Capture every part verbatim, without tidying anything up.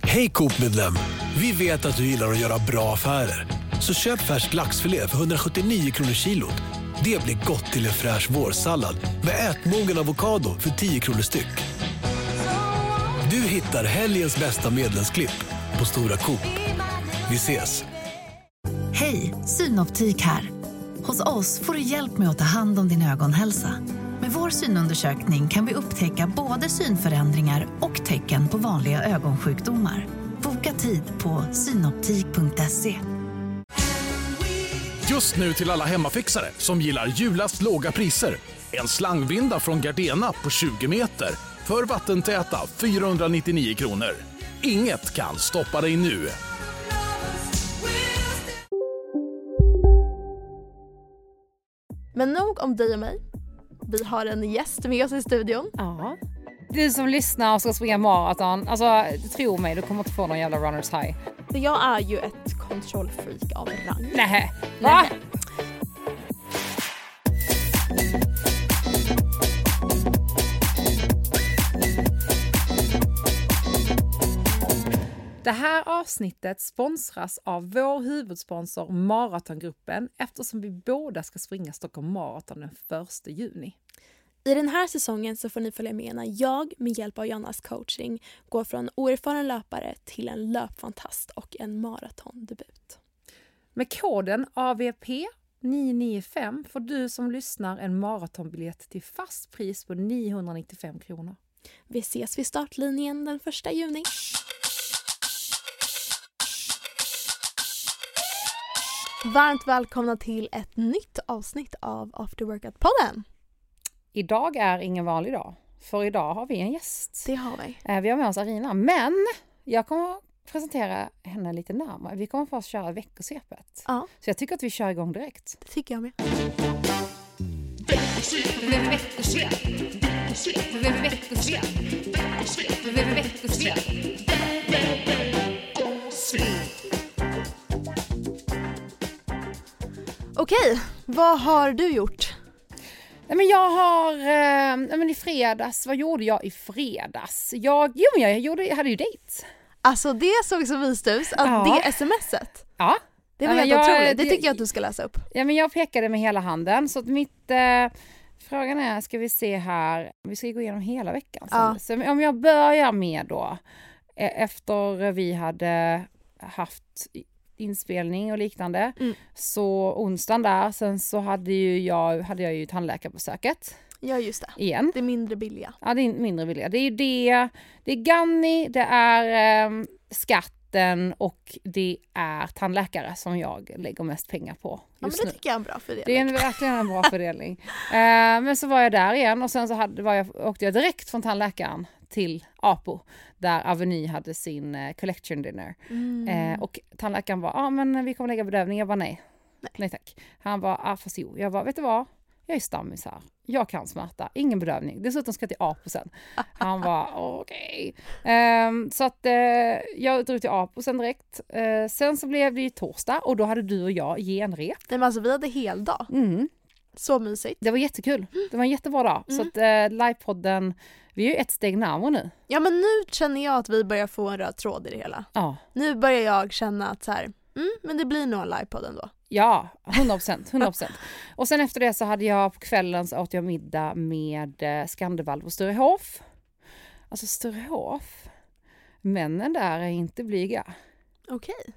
Hej Coop-medlem! Vi vet att du gillar att göra bra affärer. Så köp färsk laxfilé för hundrasjuttionio kronor kilot. Det blir gott till en fräsch vårsallad med ätmogen avokado för tio kronor styck. Du hittar helgens bästa medlemsklipp på Stora Coop. Vi ses! Hej, Synoptik här. Hos oss får du hjälp med att ta hand om din ögonhälsa. Med vår synundersökning kan vi upptäcka både synförändringar och tecken på vanliga ögonsjukdomar. Boka tid på synoptik punkt se. Just nu till alla hemmafixare som gillar julast låga priser. En slangvinda från Gardena på tjugo meter för vattentäta fyrahundranittionio kronor. Inget kan stoppa dig nu. Men nog om dig och mig. Vi har en gäst med oss i studion. Ja. Du som lyssnar och ska springa maraton, alltså tro mig, du kommer inte få någon jävla runners high. Jag är ju ett kontrollfreak av rang. Nej. Va? Nej. Det här avsnittet sponsras av vår huvudsponsor Maratongruppen eftersom vi båda ska springa Stockholm Marathon den första juni. I den här säsongen så får ni följa med när jag med hjälp av Jonas coaching går från oerfaren löpare till en löpfantast och en maratondebut. Med koden A V P nio nio fem får du som lyssnar en maratonbiljett till fast pris på niohundranittiofem kronor. Vi ses vid startlinjen den första juni. Varmt välkomna till ett nytt avsnitt av After Workout-podden. Idag är ingen vanlig dag, för idag har vi en gäst. Det har vi. Vi har med oss Arina, men jag kommer presentera henne lite närmare. Vi kommer först köra veckosvepet. Ja. Så jag tycker att vi kör igång direkt. Det tycker jag med. Okej, vad har du gjort? Nej, men jag har, eh, nej, men i fredags, vad gjorde jag i fredags? Jag, jo, men jag, gjorde, jag hade ju dejt. Alltså det såg så vist ut, att Ja. det smset. Ja. Det var Ja, helt jag- otroligt, det det- tycker jag att du ska läsa upp. Ja, men jag pekade med hela handen. Så att mitt, eh, frågan är, ska vi se här, vi ska gå igenom hela veckan. Ja. Så om jag börjar med då, eh, efter vi hade haft inspelning och liknande, Mm. så onsdagen där, sen så hade, ju jag, hade jag ju tandläkarbesöket Ja, just det. igen. Det är mindre billiga. Ja, det är mindre vilja. Det är ju det, det är Ganni, det är eh, skatten och det är tandläkare som jag lägger mest pengar på Ja, men just det nu. tycker jag är en bra fördelning. Det är en, verkligen en bra fördelning. eh, men så var jag där igen och sen så hade, var jag, åkte jag direkt från tandläkaren till Apo där Aveny hade sin eh, collection dinner. Mm. Eh, och tandläkaren var, ja ah, men vi kommer lägga bedövning. Jag bara nej. Nej. Nej tack. Han var, ah fast jo. Jag bara, vet du vad? Jag är stammis här. Jag kan smärta. Ingen bedövning. Dessutom ska jag till Apo sen. Han var okej. Okay. Um, så att uh, jag drog till Apo sen direkt. Uh, sen så blev det ju torsdag och då hade du och jag genrep. Nej, men alltså vi hade hel dag. Mm. Så mysigt. Det var jättekul. Det var en jättebra dag. Mm. Så att uh, livepodden, vi är ju ett steg närmare nu. Ja, men nu känner jag att vi börjar få en röd tråd i det hela. Ja. Nu börjar jag känna att så här, mm, men det blir nog en livepodd ändå. Ja, hundra procent. hundra procent. Och sen efter det så hade jag på kvällen så åt jag middag med eh, Skandevalv och Sturehof. Alltså Sturehof, männen där är inte blyga. Okej.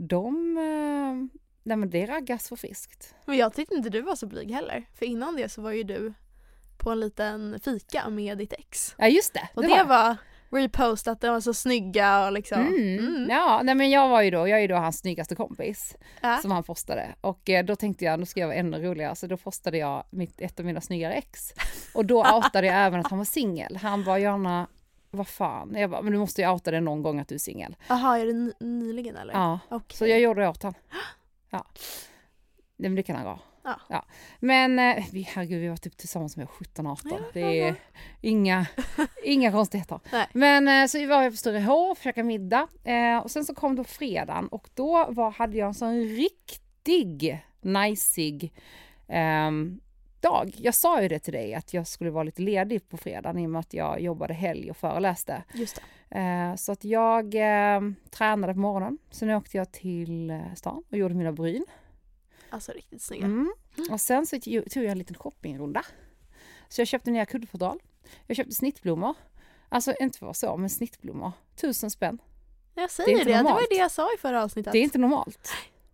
De, eh, nej men det raggas för friskt. Men jag tyckte inte du var så blyg heller. För innan det så var ju du på en liten fika med ditt ex. Ja just det. Och det, det var repost att de var så snygga och liksom. Mm. Mm. Ja, nej men jag var ju då, jag är ju då hans snyggaste kompis Ja. som han postade. Och eh, då tänkte jag, nu ska jag vara ännu roligare. Så då postade jag mitt, ett av mina snyggare ex. Och då outade jag även att han var singel. Han bara, Johanna, vad fan? Jag bara, men du måste ju outa det någon gång att du är singel. Jaha, är det ny- nyligen eller? Ja, Okej. så jag gjorde det åt han. Ja, nej, men det kan han gå. Ja. Ja. Men eh, vi, herregud, vi var typ tillsammans med sjutton arton. Ja, det ja, är ja. inga, inga konstigheter. Nej. Men eh, så var jag på Sturehof, käkade middag. Eh, och sen så kom då fredagen och då var, hade jag en sån riktig najsig eh, dag. Jag sa ju det till dig att jag skulle vara lite ledig på fredagen i och med att jag jobbade helg och föreläste. Just det. Eh, så att jag eh, tränade på morgonen. Sen åkte jag till eh, stan och gjorde mina bryn. Alltså riktigt snygga. Mm. Och sen så tog jag en liten shoppingrunda. Så jag köpte nya kuddfodral. Jag köpte snittblommor. Alltså inte för så, men snittblommor. Tusen spänn. Jag säger det, det, det var det jag sa i förra avsnittet. Det är inte normalt.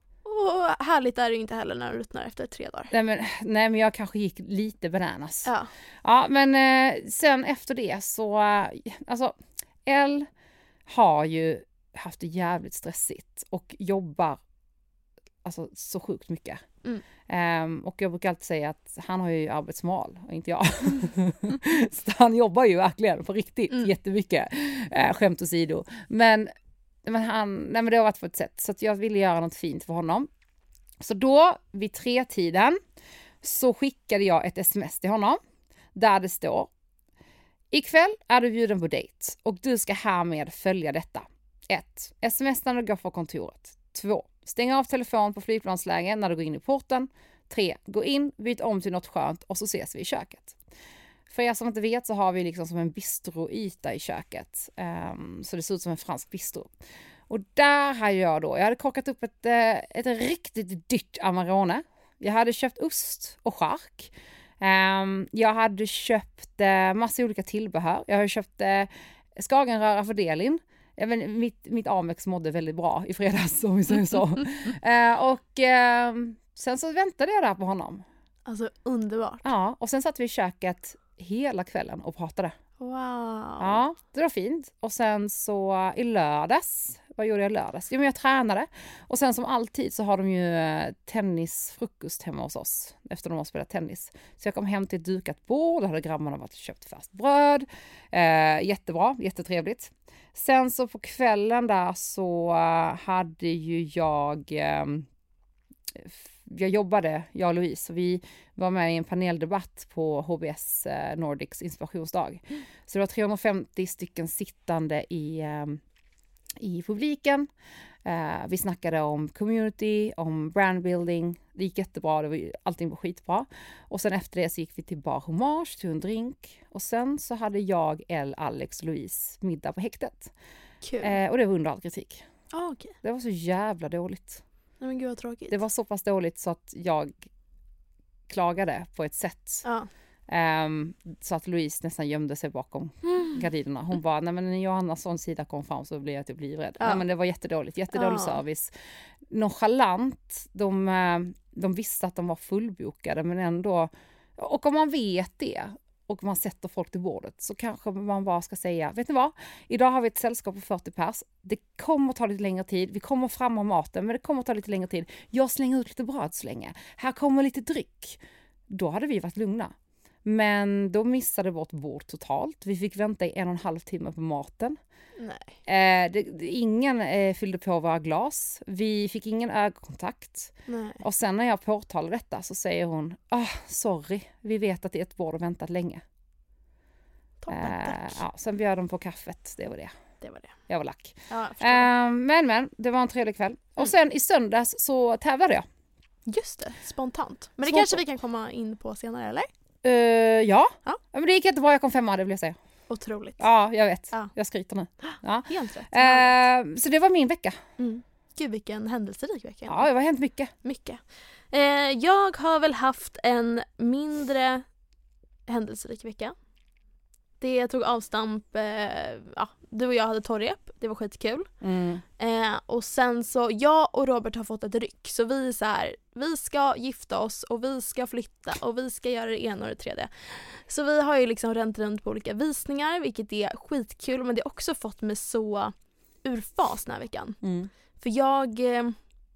Och härligt är det inte heller när du ruttnar efter tre dagar. Nej men, nej men jag kanske gick lite bananas. Ja. Ja men eh, sen efter det så, eh, alltså Elle har ju haft det jävligt stressigt och jobbar alltså så sjukt mycket. Mm. Um, och jag brukar alltid säga att han har ju arbetsmal och inte jag. Så han jobbar ju verkligen på riktigt mm. jättemycket. Uh, skämt åsido. Men, men, han, nej, men det har varit på ett sätt. Så att jag ville göra något fint för honom. Så då vid tre tiden så skickade jag ett sms till honom. Där det står: ikväll är du bjuden på dejt och du ska härmed följa detta. ett. Sms när du går på kontoret. två. Stäng av telefon på flygplansläge när du går in i porten. tre. Gå in, byt om till något skönt och så ses vi i köket. För er som inte vet så har vi liksom som en bistroyta i köket. Um, så det ser ut som en fransk bistro. Och där hade jag då, jag hade kokat upp ett, ett riktigt dyrt Amarone. Jag hade köpt ost och chark. Um, jag hade köpt uh, massa olika tillbehör. Jag hade köpt uh, skagenröra för Delin. Men mitt, mitt Amex mådde väldigt bra i fredags, om vi säger så. uh, och uh, sen så väntade jag där på honom. Alltså underbart. Ja, och sen satt vi i köket hela kvällen och pratade. Wow. Ja, det var fint. Och sen så i lördags, vad gjorde jag i lördags? Jo, men jag tränade. Och sen som alltid så har de ju tennisfrukost hemma hos oss efter de har spelat tennis. Så jag kom hem till ett dukat bord, då hade grabbarna varit och köpt färskt bröd. Eh, jättebra, jättetrevligt. Sen så på kvällen där så hade ju jag... Eh, jag jobbade, jag och Louise, och vi var med i en paneldebatt på H B S eh, Nordics inspirationsdag. Mm. Så det var trehundrafemtio stycken sittande i, eh, i publiken. Eh, vi snackade om community, om brandbuilding. Det gick jättebra, det var, allting var skitbra. Och sen efter det så gick vi till Bar Hommage, till en drink. Och sen så hade jag, Elle, Alex och Louise middag på häktet. Kul. Eh, och det var under all kritik. Ah, okay. Det var så jävla dåligt. Nej, men gud vad tråkigt. Det var så pass dåligt så att jag klagade på ett sätt. Ja. Um, så att Louise nästan gömde sig bakom mm. gardinerna. Hon bara, nej men när Johannas sån sida kom fram så blev jag typ livrädd. Ja. Nej men det var jättedåligt, jättedålig ja. service. Nonchalant, de, de visste att de var fullbokade men ändå, och om man vet det och man sätter folk till bordet så kanske man bara ska säga, vet ni vad? Idag har vi ett sällskap på fyrtio pers. Det kommer att ta lite längre tid. Vi kommer fram med maten, men det kommer att ta lite längre tid. Jag slänger ut lite bröd så länge. Här kommer lite dryck. Då hade vi varit lugna. Men då missade vårt bord totalt. Vi fick vänta i en och en halv timme på maten. Nej. Eh, det, det, ingen eh, fyllde på våra glas. Vi fick ingen ögonkontakt. Nej. Och sen när jag påtalar detta så säger hon, ah, sorry, vi vet att det är ett bord och väntat länge. Toppen, eh, tack. Ja, sen bjöd de på kaffet, det var det. Det var det. Jag var lack. Ja, eh, men men, det var en trevlig kväll. Mm. Och sen i söndags så tävlade jag. Just det, spontant. Men det Spontant. kanske vi kan komma in på senare, eller? Uh, ja. ja, men det gick jättebra, jag kom femma, det vill jag säga. Otroligt. Ja, jag vet. Ja. Jag skryter nu. Ja. Helt rätt. Uh, så det var min vecka. Mm. Gud, vilken händelserik vecka. Ja, det har hänt mycket. Mycket. Eh, jag har väl haft en mindre händelserik vecka. Det tog avstamp, eh, ja, du och jag hade torrep, det var skitkul. Mm. Eh, och sen så, jag och Robert har fått ett ryck, så vi är så här, vi ska gifta oss och vi ska flytta och vi ska göra det ena och det tredje. Så vi har ju liksom ränt runt på olika visningar, vilket är skitkul, men det har också fått mig så ur fas den här veckan. Mm. För jag, eh,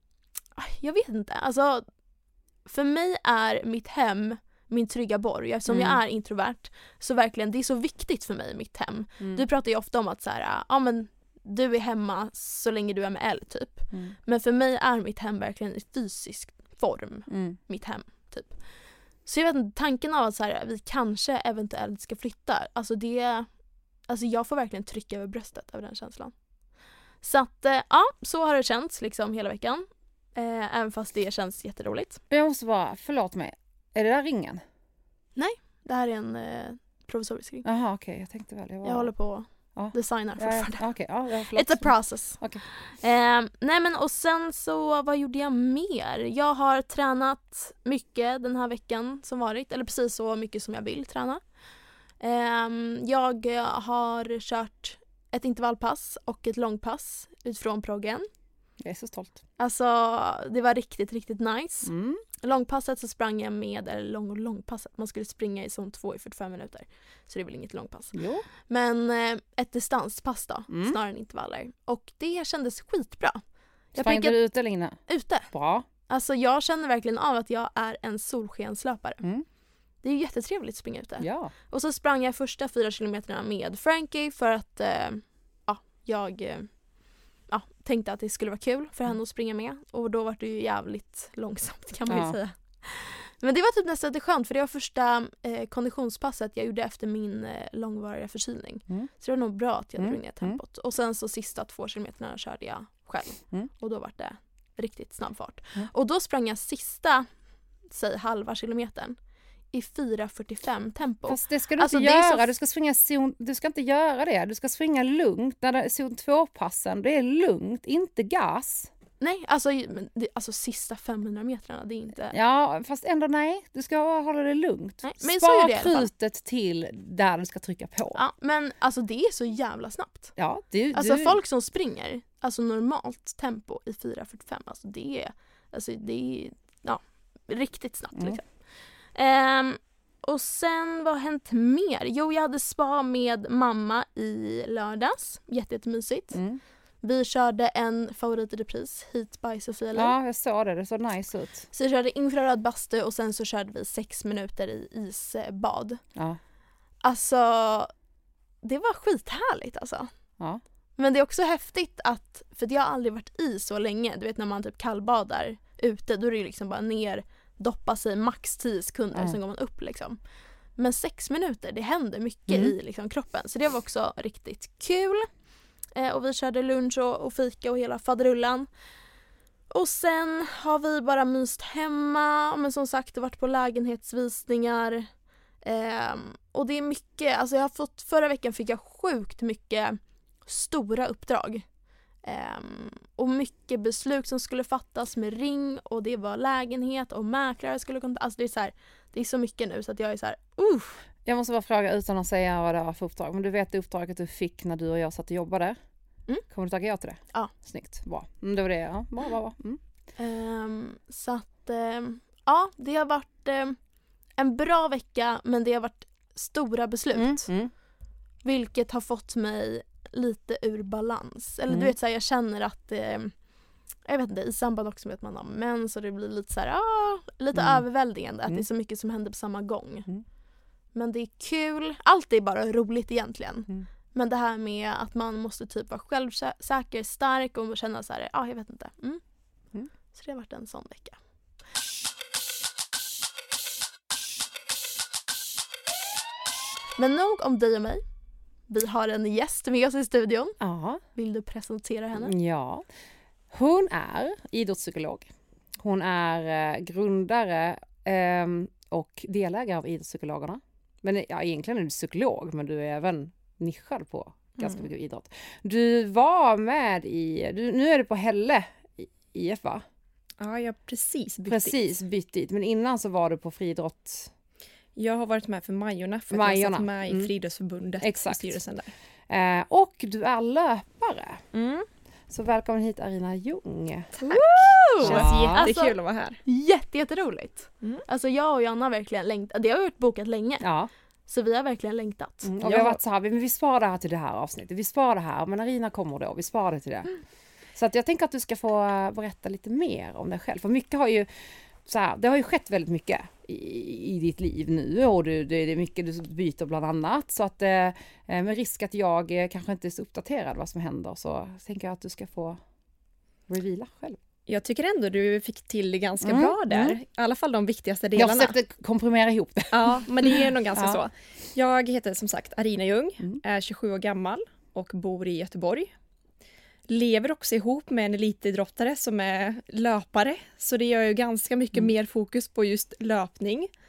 jag vet inte, alltså för mig är mitt hem min trygga borg. Eftersom mm. jag är introvert så verkligen, det är så viktigt för mig, mitt hem. Mm. Du pratar ju ofta om att så här, ja men du är hemma så länge du är med Elle typ. Mm. Men för mig är mitt hem verkligen i fysisk form. Mm. Mitt hem typ. Så jag vet inte, tanken av att så här, vi kanske eventuellt ska flytta, alltså det, alltså jag får verkligen trycka över bröstet över den känslan. Så att ja, så har det känts liksom hela veckan. Eh, även fast det känns jätteroligt. Jag måste bara, förlåt mig. Är det där ringen? Nej, det här är en eh, provisorisk ring. Jaha, okej. Okay. Jag tänkte väl. Jag, var... jag håller på ja. designar fortfarande. Ja, okay. ja, ja, It's a process. Okay. Eh, nej men och sen så, vad gjorde jag mer? Jag har tränat mycket den här veckan som varit. Eller precis så mycket som jag vill träna. Eh, jag har kört ett intervallpass och ett långpass utifrån proggen. Jag är så stolt. Alltså det var riktigt, riktigt nice. Mm. Långpasset så sprang jag med, eller lång och långpasset, man skulle springa i zon två i fyrtiofem minuter. Så det är väl inget långpass. Jo. Men eh, ett distanspass då, Mm. snarare än intervaller. Och det kändes skitbra. Jag Sprang prickade du ute eller inne? ute. Bra. Alltså jag känner verkligen av att jag är en solskenslöpare. Mm. Det är ju jättetrevligt att springa ute. Ja. Och så sprang jag första fyra kilometerna med Frankie för att eh, ja, jag eh, ja, tänkte att det skulle vara kul för henne att springa med. Och då var det ju jävligt långsamt kan man ju Ja. säga. Men det var typ nästan lite skönt för det var första eh, konditionspasset jag gjorde efter min eh, långvariga förkylning. Mm. Så det var nog bra att jag Mm. drog ner tempot. Och sen så sista två kilometerna körde jag själv. Mm. Och då var det riktigt snabb fart. Mm. Och då sprang jag sista, säg halva kilometern i fyra fyrtiofem tempo. Fast det ska du Alltså, inte det är göra. så- Du ska springa zon, du ska inte göra det. Du ska springa lugnt. När det är zon två-passen, det är lugnt, inte gas. Nej, alltså, men det, alltså sista femhundra metrarna, det är inte... Ja, fast ändå nej. Du ska hålla det lugnt. Nej, men så Spara gjorde jag i alla fall. krutet till där du ska trycka på. Ja, men alltså det är så jävla snabbt. Ja, du, Alltså du, folk som springer, alltså normalt tempo i fyra fyrtiofem, alltså det är, alltså det är ja, riktigt snabbt Mm. liksom. Ehm, och sen, vad har hänt mer? Jo, jag hade spa med mamma i lördags. Jätte, jättemysigt. Mm. Vi körde en favorit i repris, Heat by Sofia Lund. Ja, jag såg det. Det såg nice ut. Så vi körde infraröd bastu och sen så körde vi sex minuter i isbad. Ja. Alltså, det var skithärligt alltså. Ja. Men det är också häftigt att, för jag har aldrig varit i så länge, du vet när man typ kallbadar ute, då är det ju liksom bara ner, doppa sig max tio sekunder, Mm. sen går man upp liksom. Men sex minuter, det händer mycket Mm. i liksom kroppen, så det var också riktigt kul. Eh, och vi körde lunch och, och fika och hela faderullan. Och sen har vi bara myst hemma, men som sagt det har varit på lägenhetsvisningar. Ehm, och det är mycket, alltså jag har fått, förra veckan fick jag sjukt mycket stora uppdrag. Ehm, och mycket beslut som skulle fattas med ring, och det var lägenhet och mäklare skulle kontakta. Alltså det är så här, det är så mycket nu så att jag är så här, uh. Jag måste bara fråga utan att säga vad det var för uppdrag. Men du vet det uppdraget du fick när du och jag satt och jobbade? Mm. Kommer du tacka ja till det? Ja. Snyggt, bra. Mm, det var det, ja. Bra, bra, bra. Mm. Ehm, så att ehm, ja, det har varit ehm, en bra vecka, men det har varit stora beslut. Mm. Mm. Vilket har fått mig lite ur balans. Eller Mm. du vet så här, jag känner att eh, jag vet inte, i samband också med att man har mens, så det blir lite så här, ah, lite Mm. överväldigande att Mm. det är så mycket som händer på samma gång. Mm. Men det är kul. Allt är bara roligt egentligen. Mm. Men det här med att man måste typ vara självsäker, stark och känna så här, ja, ah, jag vet inte. Mm. Mm. Så det har varit en sån vecka. Men nog om dig och mig. Vi har en gäst med oss i studion. Ja. Vill du presentera henne? Ja. Hon är idrottspsykolog. Hon är eh, grundare eh, och delägare av Idrottspsykologerna. Men ja, egentligen är du psykolog, men du är även nischad på ganska Mm. mycket idrott. Du var med i, du, nu är du på Hälle I F va? Ja, jag har precis bytt Precis, dit. bytt dit. Men innan så var du på friidrott. Jag har varit med för Majorna för att jag Majorna. satt med i Mm. Friidrottsförbundet Exakt. i styrelsen där. Eh, och du är löpare. Mm. Så välkommen hit Arina Ljung. Känns Ja. jättekul Alltså- att vara här. Jätte, jätteroligt. Mm. Alltså jag och Janna har verkligen längtat. Det har varit bokat länge. Ja. Så vi har verkligen längtat. Mm, och Jag vi har har- varit så här, men vi sparar det här till det här avsnittet. Vi sparar det här, men Arina kommer då. Vi sparar det till det. Mm. Så att jag tänker att du ska få berätta lite mer om dig själv. För mycket har ju, så här, det har ju skett väldigt mycket i, i ditt liv nu. Och du, det är mycket du byter bland annat. Så att eh, med risk att jag eh, kanske inte är så uppdaterad vad som händer, så tänker jag att du ska få reveala själv. Jag tycker ändå du fick till det ganska Mm, bra där. mm. I alla fall de viktigaste Jag delarna. försökte komprimera ihop det. Ja, men det är nog ganska Ja. så. Jag heter som sagt Arina Ljung, Mm. är tjugosju år gammal och bor i Göteborg. Lever också ihop med en elitidrottare som är löpare, så det gör ju ganska mycket Mm. mer fokus på just löpning.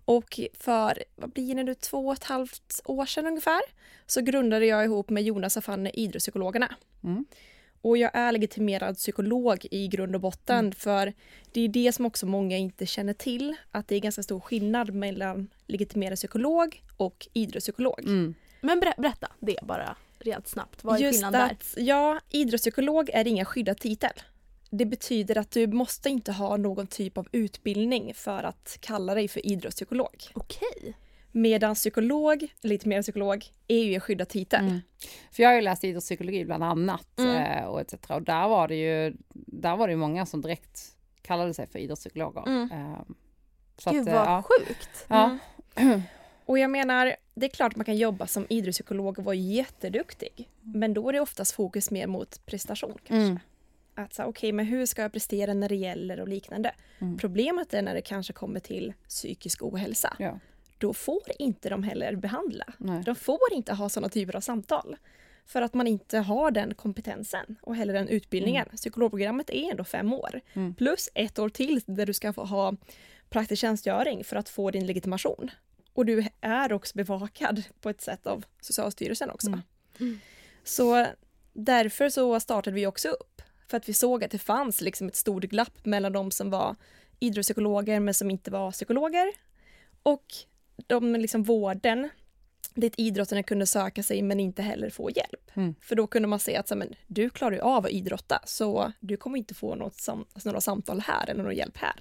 Och för, vad blir det nu, två och ett halvt år sedan ungefär, så grundade jag ihop med Jonas och Fanny idrottspsykologerna. Mm. Och jag är legitimerad psykolog i grund och botten, mm. för det är det som också många inte känner till, att det är ganska stor skillnad mellan legitimerad psykolog och idrottspsykolog. Mm. Men ber- berätta det bara rent snabbt. Vad är Just skillnaden där? att, ja, idrottspsykolog är ingen skyddad titel. Det betyder att du måste inte ha någon typ av utbildning för att kalla dig för idrottspsykolog. Okej. Medan psykolog, lite mer psykolog, är ju en skyddad titel. Mm. För jag har ju läst idrottspsykologi bland annat Mm. eh, och et cetera. Och där var det ju där var det ju många som direkt kallade sig för idrottspsykologer. Mm. Eh, så Gud att, vad eh, ja. sjukt. Ja. Mm. Och jag menar, det är klart man kan jobba som idrottspsykolog och vara jätteduktig. Men då är det oftast fokus mer mot prestation kanske. Mm. Att säga, okej, men hur ska jag prestera när det gäller och liknande. Mm. Problemet är när det kanske kommer till psykisk ohälsa. Ja. Då får inte de heller behandla. Nej. De får inte ha sådana typer av samtal. För att man inte har den kompetensen och heller den utbildningen. Mm. Psykologprogrammet är ändå fem år. Mm. Plus ett år till där du ska få ha praktisk tjänstgöring för att få din legitimation. Och du är också bevakad på ett sätt av Socialstyrelsen också. Mm. Mm. Så därför så startade vi också upp. För att vi såg att det fanns liksom ett stort glapp mellan de som var idrottspsykologer men som inte var psykologer. Och de liksom vården dit idrottarna kunde söka sig men inte heller få hjälp. Mm. För då kunde man säga att så, men, du klarar ju av att idrotta så du kommer inte få något sam- alltså, några samtal här eller någon hjälp här.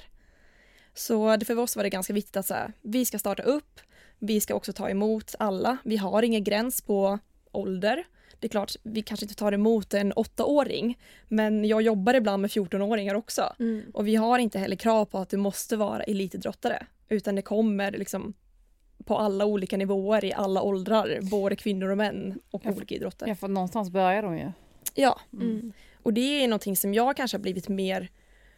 Så för oss var det ganska viktigt att så här, vi ska starta upp, vi ska också ta emot alla. Vi har ingen gräns på ålder. Det är klart, vi kanske inte tar emot en åttaåring, men jag jobbar ibland med fjortonåringar också. Mm. Och vi har inte heller krav på att du måste vara elitidrottare, utan det kommer liksom på alla olika nivåer i alla åldrar, både kvinnor och män och Ja, olika idrotter. Ja, för någonstans börjar de ju. Ja, Mm. och det är någonting som jag kanske har blivit mer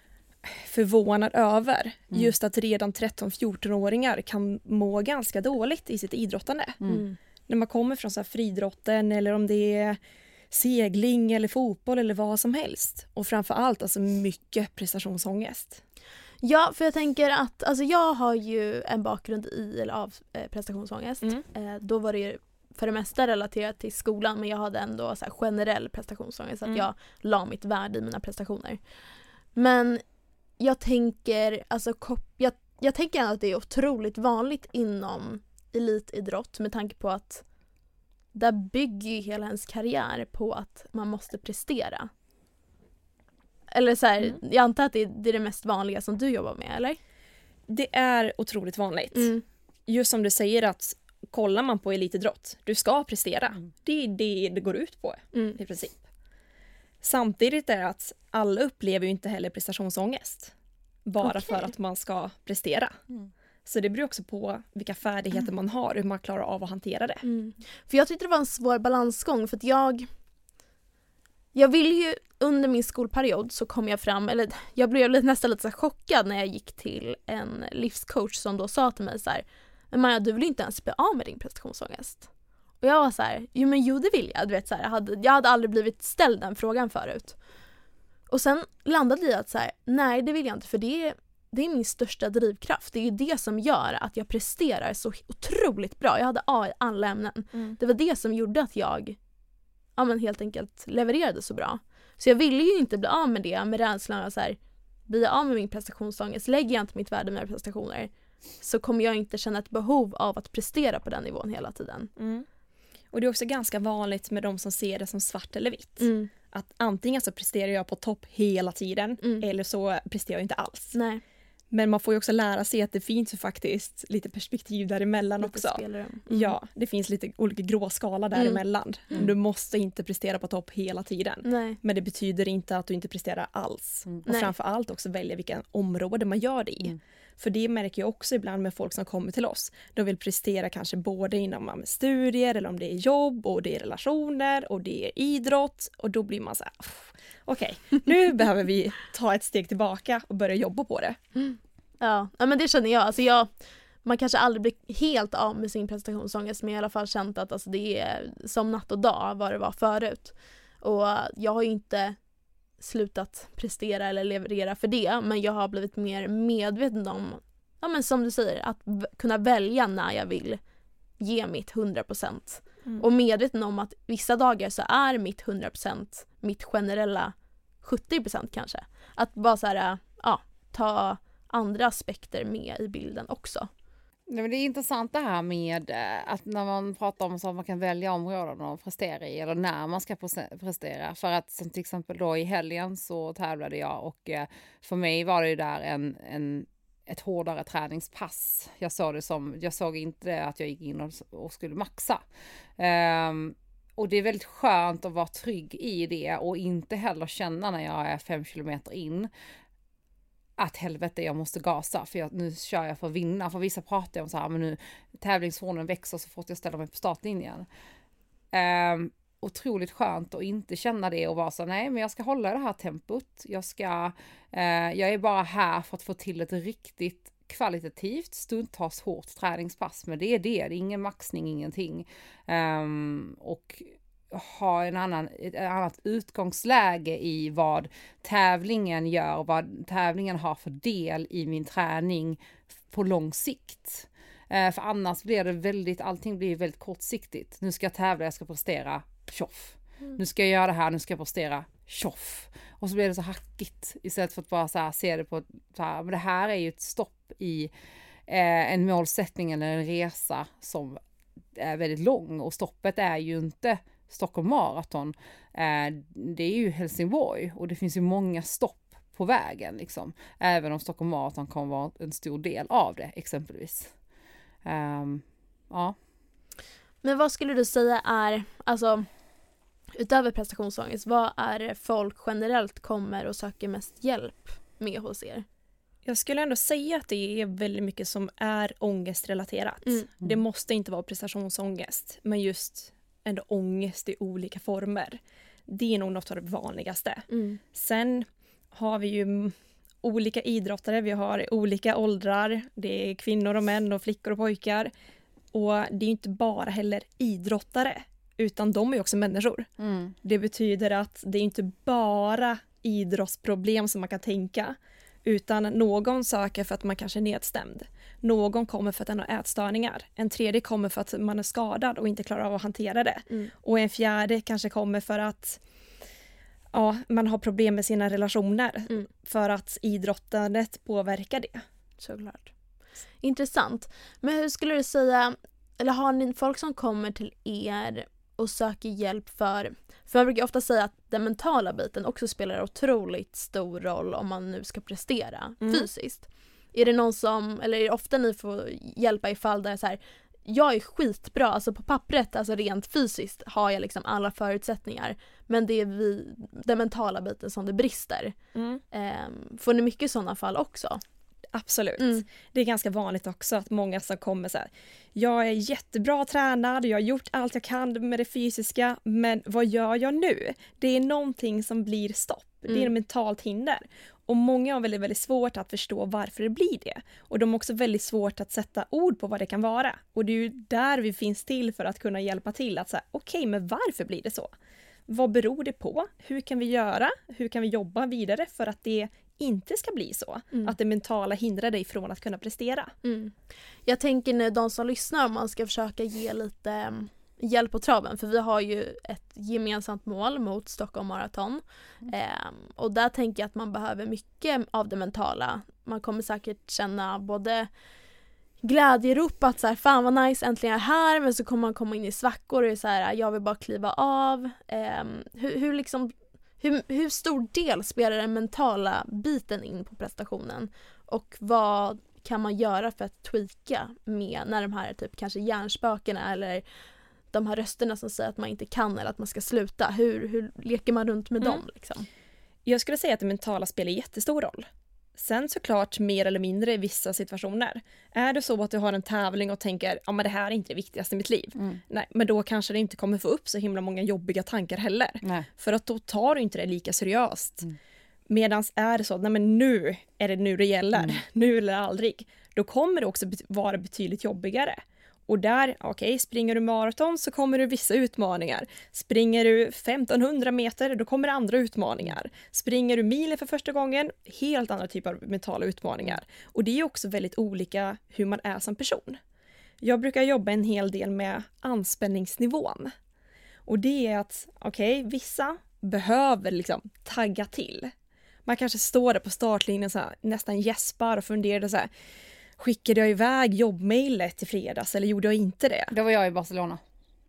förvånad över. Mm. Just att redan tretton-fjorton-åringar kan må ganska dåligt i sitt idrottande. Mm. När man kommer från så här friidrotten eller om det är segling eller fotboll eller vad som helst. Och framförallt alltså mycket prestationsångest. Ja, för jag tänker att alltså jag har ju en bakgrund i eller av eh, prestationsångest. Mm. Eh, då var det ju för det mesta relaterat till skolan, men jag hade ändå så här generell prestationsångest, Mm. att jag la mitt värde i mina prestationer. Men jag tänker alltså kop- jag, jag tänker att det är otroligt vanligt inom elitidrott med tanke på att där bygger ju hela ens karriär på att man måste prestera. Eller så här, Mm. jag antar att det är, det är det mest vanliga som du jobbar med, eller? Det är otroligt vanligt. Mm. Just som du säger att kollar man på elitidrott, du ska prestera. Mm. Det är det det går ut på Mm. i princip. Samtidigt är det att alla upplever ju inte heller prestationsångest. Bara Okej. för att man ska prestera. Mm. Så det beror också på vilka färdigheter man har, hur man klarar av att hantera det. Mm. För jag tyckte det var en svår balansgång för att jag jag vill ju under min skolperiod så kom jag fram, eller jag blev lite, nästan lite så här chockad när jag gick till en livscoach som då sa till mig så här: men Maja, du vill ju inte ens bli av med din prestationsångest. Och jag var så här, jo men jo det vill jag, du vet så här, jag hade, jag hade aldrig blivit ställd den frågan förut. Och sen landade det i att så här, nej det vill jag inte, för det är Det är min största drivkraft. Det är ju det som gör att jag presterar så otroligt bra. Jag hade A i alla ämnen. Mm. Det var det som gjorde att jag ja, men helt enkelt levererade så bra. Så jag ville ju inte bli av med det, med rädslan av så här, blir jag av med min prestationsångest, lägger jag inte mitt värde med prestationer, så kommer jag inte känna ett behov av att prestera på den nivån hela tiden. Mm. Och det är också ganska vanligt med de som ser det som svart eller vitt. Mm. Att antingen så presterar jag på topp hela tiden Mm. eller så presterar jag inte alls. Nej, Men man får ju också lära sig att det finns ju faktiskt lite perspektiv däremellan lite också. spelrum. Mm. Ja, det finns lite olika gråskala däremellan. Mm. Du måste inte prestera på topp hela tiden. Nej. Men det betyder inte att du inte presterar alls. Mm. Och Nej. framförallt också välja vilka områden man gör det i. Mm. För det märker jag också ibland med folk som kommer till oss. De vill prestera kanske både inom ja, studier eller om det är jobb och det är relationer och det är idrott. Och då blir man så här, okej, okay, nu behöver vi ta ett steg tillbaka och börja jobba på det. Ja, ja men det känner jag. Alltså jag. Man kanske aldrig blir helt av med sin prestationsångest, men jag har i alla fall känt att alltså, det är som natt och dag vad det var förut. Och jag har ju inte slutat prestera eller leverera för det, men jag har blivit mer medveten om ja men som du säger, att v- kunna välja när jag vill ge mitt hundra procent. Mm. Och medveten om att vissa dagar så är mitt hundra procent mitt generella sjuttio procent kanske. Att bara så här, ja, ta andra aspekter med i bilden också. Nej, men det är intressant det här med att när man pratar om så att man kan välja områden att prestera i eller när man ska prestera. För att som till exempel då i helgen så tävlade jag och för mig var det ju där en, en, ett hårdare träningspass. Jag såg det som, jag såg inte att jag gick in och, och skulle maxa. Um, och det är väldigt skönt att vara trygg i det och inte heller känna när jag är fem kilometer in att helvete jag måste gasa för jag, nu kör jag för att vinna. För vissa pratar om så här, men nu tävlingsformen växer så fort jag ställer mig på startlinjen. Um, otroligt skönt att inte känna det och vara så nej men jag ska hålla det här tempot. Jag ska, uh, jag är bara här för att få till ett riktigt kvalitativt stundtals hårt träningspass. Men det är det, det är ingen maxning, ingenting. Um, och ha en annan, ett annat utgångsläge i vad tävlingen gör, vad tävlingen har för del i min träning på lång sikt. Eh, för annars blir det väldigt, allting blir väldigt kortsiktigt. Nu ska jag tävla, jag ska prestera, tjoff. Mm. Nu ska jag göra det här, nu ska jag prestera, tjoff. Och så blir det så hackigt istället för att bara så här, se det på så här, men det här är ju ett stopp i eh, en målsättning eller en resa som är väldigt lång och stoppet är ju inte Stockholm Marathon, eh, det är ju Helsingborg och det finns ju många stopp på vägen liksom. Även om Stockholm Marathon kommer vara en stor del av det exempelvis. Um, ja. Men vad skulle du säga är, alltså utöver prestationsångest, vad är det folk generellt kommer och söker mest hjälp med hos er? Jag skulle ändå säga att det är väldigt mycket som är ångestrelaterat. Mm. Det måste inte vara prestationsångest, men just ändå ångest i olika former. Det är nog något av det vanligaste. Mm. Sen har vi ju olika idrottare, vi har olika åldrar. Det är kvinnor och män och flickor och pojkar. Och det är inte bara heller idrottare, utan de är också människor. Mm. Det betyder att det är inte bara idrottsproblem som man kan tänka, utan någon söker för att man kanske är nedstämd. Någon kommer för att den har ätstörningar. En tredje kommer för att man är skadad och inte klarar av att hantera det. Mm. Och en fjärde kanske kommer för att ja, man har problem med sina relationer. Mm. För att idrottandet påverkar det. Såklart. Intressant. Men hur skulle du säga, eller har ni folk som kommer till er och söker hjälp för, för man brukar ofta säga att den mentala biten också spelar otroligt stor roll om man nu ska prestera mm. fysiskt. Är det någon som, eller är det ofta ni får hjälpa i fall där så här, jag är skitbra, alltså på pappret, alltså rent fysiskt har jag liksom alla förutsättningar, men det är vi, den mentala biten som det brister. Mm. Um, får ni mycket sådana fall också? Absolut. Mm. Det är ganska vanligt också att många som kommer så här, jag är jättebra tränad, jag har gjort allt jag kan med det fysiska, men vad gör jag nu? Det är någonting som blir stopp. Mm. Det är ett mentalt hinder. Och många har väldigt, väldigt svårt att förstå varför det blir det. Och de har också väldigt svårt att sätta ord på vad det kan vara. Och det är ju där vi finns till för att kunna hjälpa till att säga, okej, okay, men varför blir det så? Vad beror det på? Hur kan vi göra? Hur kan vi jobba vidare för att det inte ska bli så? Mm. Att det mentala hindrar dig från att kunna prestera. Mm. Jag tänker när de som lyssnar, om man ska försöka ge lite hjälp på traven, för vi har ju ett gemensamt mål mot Stockholm Marathon. Mm. Eh, och där tänker jag att man behöver mycket av det mentala. Man kommer säkert känna både glädjerop att så här, fan vad nice, äntligen är jag här, men så kommer man komma in i svackor och det är så här, jag vill bara kliva av. Eh, hur, hur, liksom, hur, hur stor del spelar den mentala biten in på prestationen? Och vad kan man göra för att tweaka med när de här typ kanske hjärnspökena eller de här rösterna som säger att man inte kan eller att man ska sluta. Hur, hur leker man runt med mm. dem? Liksom? Jag skulle säga att det mentala spelar jättestor roll. Sen såklart mer eller mindre i vissa situationer. Är det så att du har en tävling och tänker ja men det här är inte det viktigaste i mitt liv. Mm. Nej, men då kanske det inte kommer få upp så himla många jobbiga tankar heller. Nej. För att då tar du inte det lika seriöst. Mm. Medans är det så, nej men nu är det nu det gäller. Mm. Nu eller aldrig. Då kommer det också vara betydligt jobbigare. Och där, okej, okay, springer du maraton så kommer du vissa utmaningar. Springer du femtonhundra meter, då kommer andra utmaningar. Springer du milen för första gången, helt andra typer av mentala utmaningar. Och det är också väldigt olika hur man är som person. Jag brukar jobba en hel del med anspänningsnivån. Och det är att, okej, okay, vissa behöver liksom tagga till. Man kanske står där på startlinjen så här, nästan gäspar och funderar så här, skickade jag iväg jobbmailet till fredags eller gjorde jag inte det? Det var jag i Barcelona.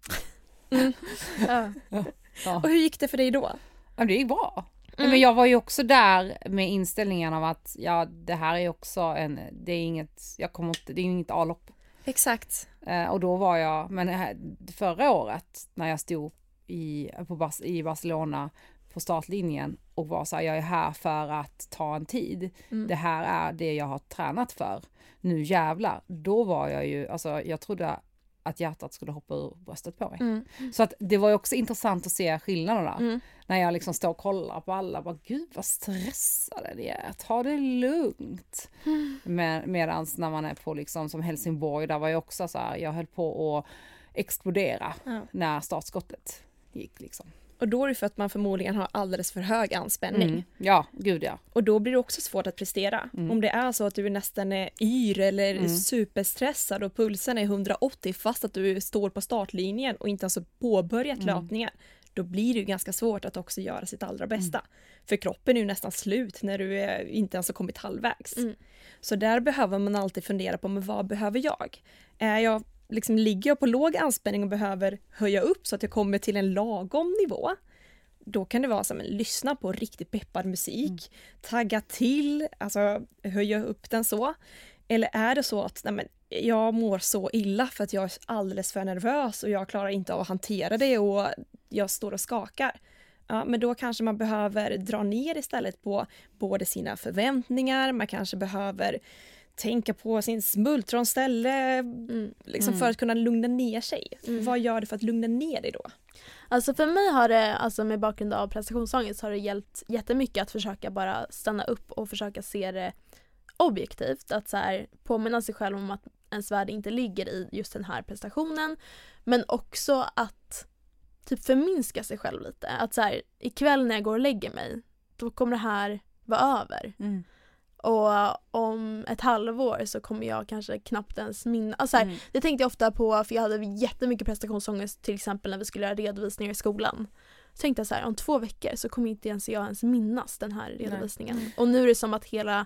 Mm. ja. Ja. Och hur gick det för dig då? Ja, det gick bra. Mm. Men jag var ju också där med inställningen av att ja, det här är också en, det är inget, jag kommer inte, det är inget A-lopp. Exakt. Eh, och då var jag, men här, förra året när jag stod i, på Bas, i Barcelona på startlinjen och var så här, jag är här för att ta en tid. Mm. Det här är det jag har tränat för. Nu jävlar. Då var jag ju, alltså jag trodde att hjärtat skulle hoppa ur bröstet på mig. Mm. Så att det var ju också intressant att se skillnaderna. Mm. När jag liksom står och kollar på alla. Bara, gud vad stressade det är. Ta det lugnt. Mm. Med, medans när man är på liksom som Helsingborg. Där var jag också så här. Jag höll på att explodera. Ja. När startskottet gick liksom. Och då är det för att man förmodligen har alldeles för hög anspänning. Mm. Ja, gud ja. Och då blir det också svårt att prestera. Mm. Om det är så att du nästan är yr eller mm. superstressad och pulsen är hundraåttio fast att du står på startlinjen och inte ens har påbörjat mm. löpningen. Då blir det ju ganska svårt att också göra sitt allra bästa. Mm. För kroppen är ju nästan slut när du är, inte ens har kommit halvvägs. Mm. Så där behöver man alltid fundera på, men vad behöver jag? Är jag liksom, ligger jag på låg anspänning och behöver höja upp så att jag kommer till en lagom nivå, då kan det vara som en lyssna på riktigt peppad musik, mm. tagga till, alltså höja upp den så. Eller är det så att nej men, jag mår så illa för att jag är alldeles för nervös och jag klarar inte av att hantera det och jag står och skakar. Ja, men då kanske man behöver dra ner istället på både sina förväntningar, man kanske behöver tänka på sin smultronställe mm. liksom mm. för att kunna lugna ner sig. Mm. Vad gör du för att lugna ner dig då? Alltså för mig har det, alltså med bakgrund av prestationsångest, har det hjälpt jättemycket att försöka bara stanna upp och försöka se det objektivt. Att så här, påminna sig själv om att ens värde inte ligger i just den här prestationen. Men också att typ förminska sig själv lite. Att så här, ikväll när jag går och lägger mig, då kommer det här vara över. Mm. Och om ett halvår så kommer jag kanske knappt ens minna. Alltså här, mm. det tänkte jag ofta på, för jag hade jättemycket prestationsångest till exempel när vi skulle göra redovisningar i skolan. Så tänkte jag så här, om två veckor så kommer inte ens jag ens minnas den här redovisningen. Nej. Och nu är det som att hela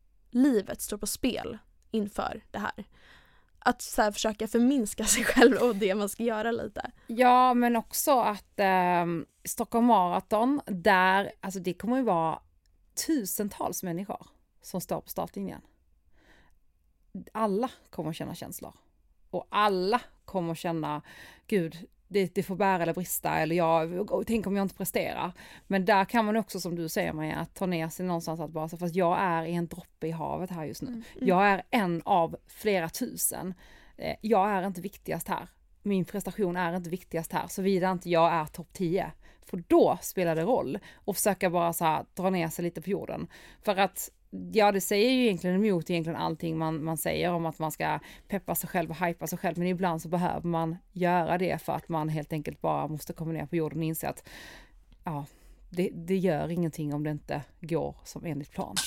livet står på spel inför det här. Att så här, försöka förminska sig själv och det man ska göra lite. Ja, men också att eh, Stockholm Marathon, där, alltså det kommer ju vara tusentals människor som står på startlinjen. Alla kommer att känna känslor. Och alla kommer att känna, gud, det, det får bära eller brista. Eller jag, tänk om jag inte presterar. Men där kan man också, som du säger Maja, att ta ner sig någonstans att bara, fast jag är en droppe i havet här just nu. Mm. Mm. Jag är en av flera tusen. Jag är inte viktigast här. Min prestation är inte viktigast här. Såvida inte jag är topp tio. För då spelar det roll. Och försöka bara så här, dra ner sig lite på jorden. För att ja, det säger ju egentligen emot egentligen allting man, man säger om att man ska peppa sig själv och hypa sig själv. Men ibland så behöver man göra det för att man helt enkelt bara måste komma ner på jorden och inse att ja, det, det gör ingenting om det inte går som enligt plan.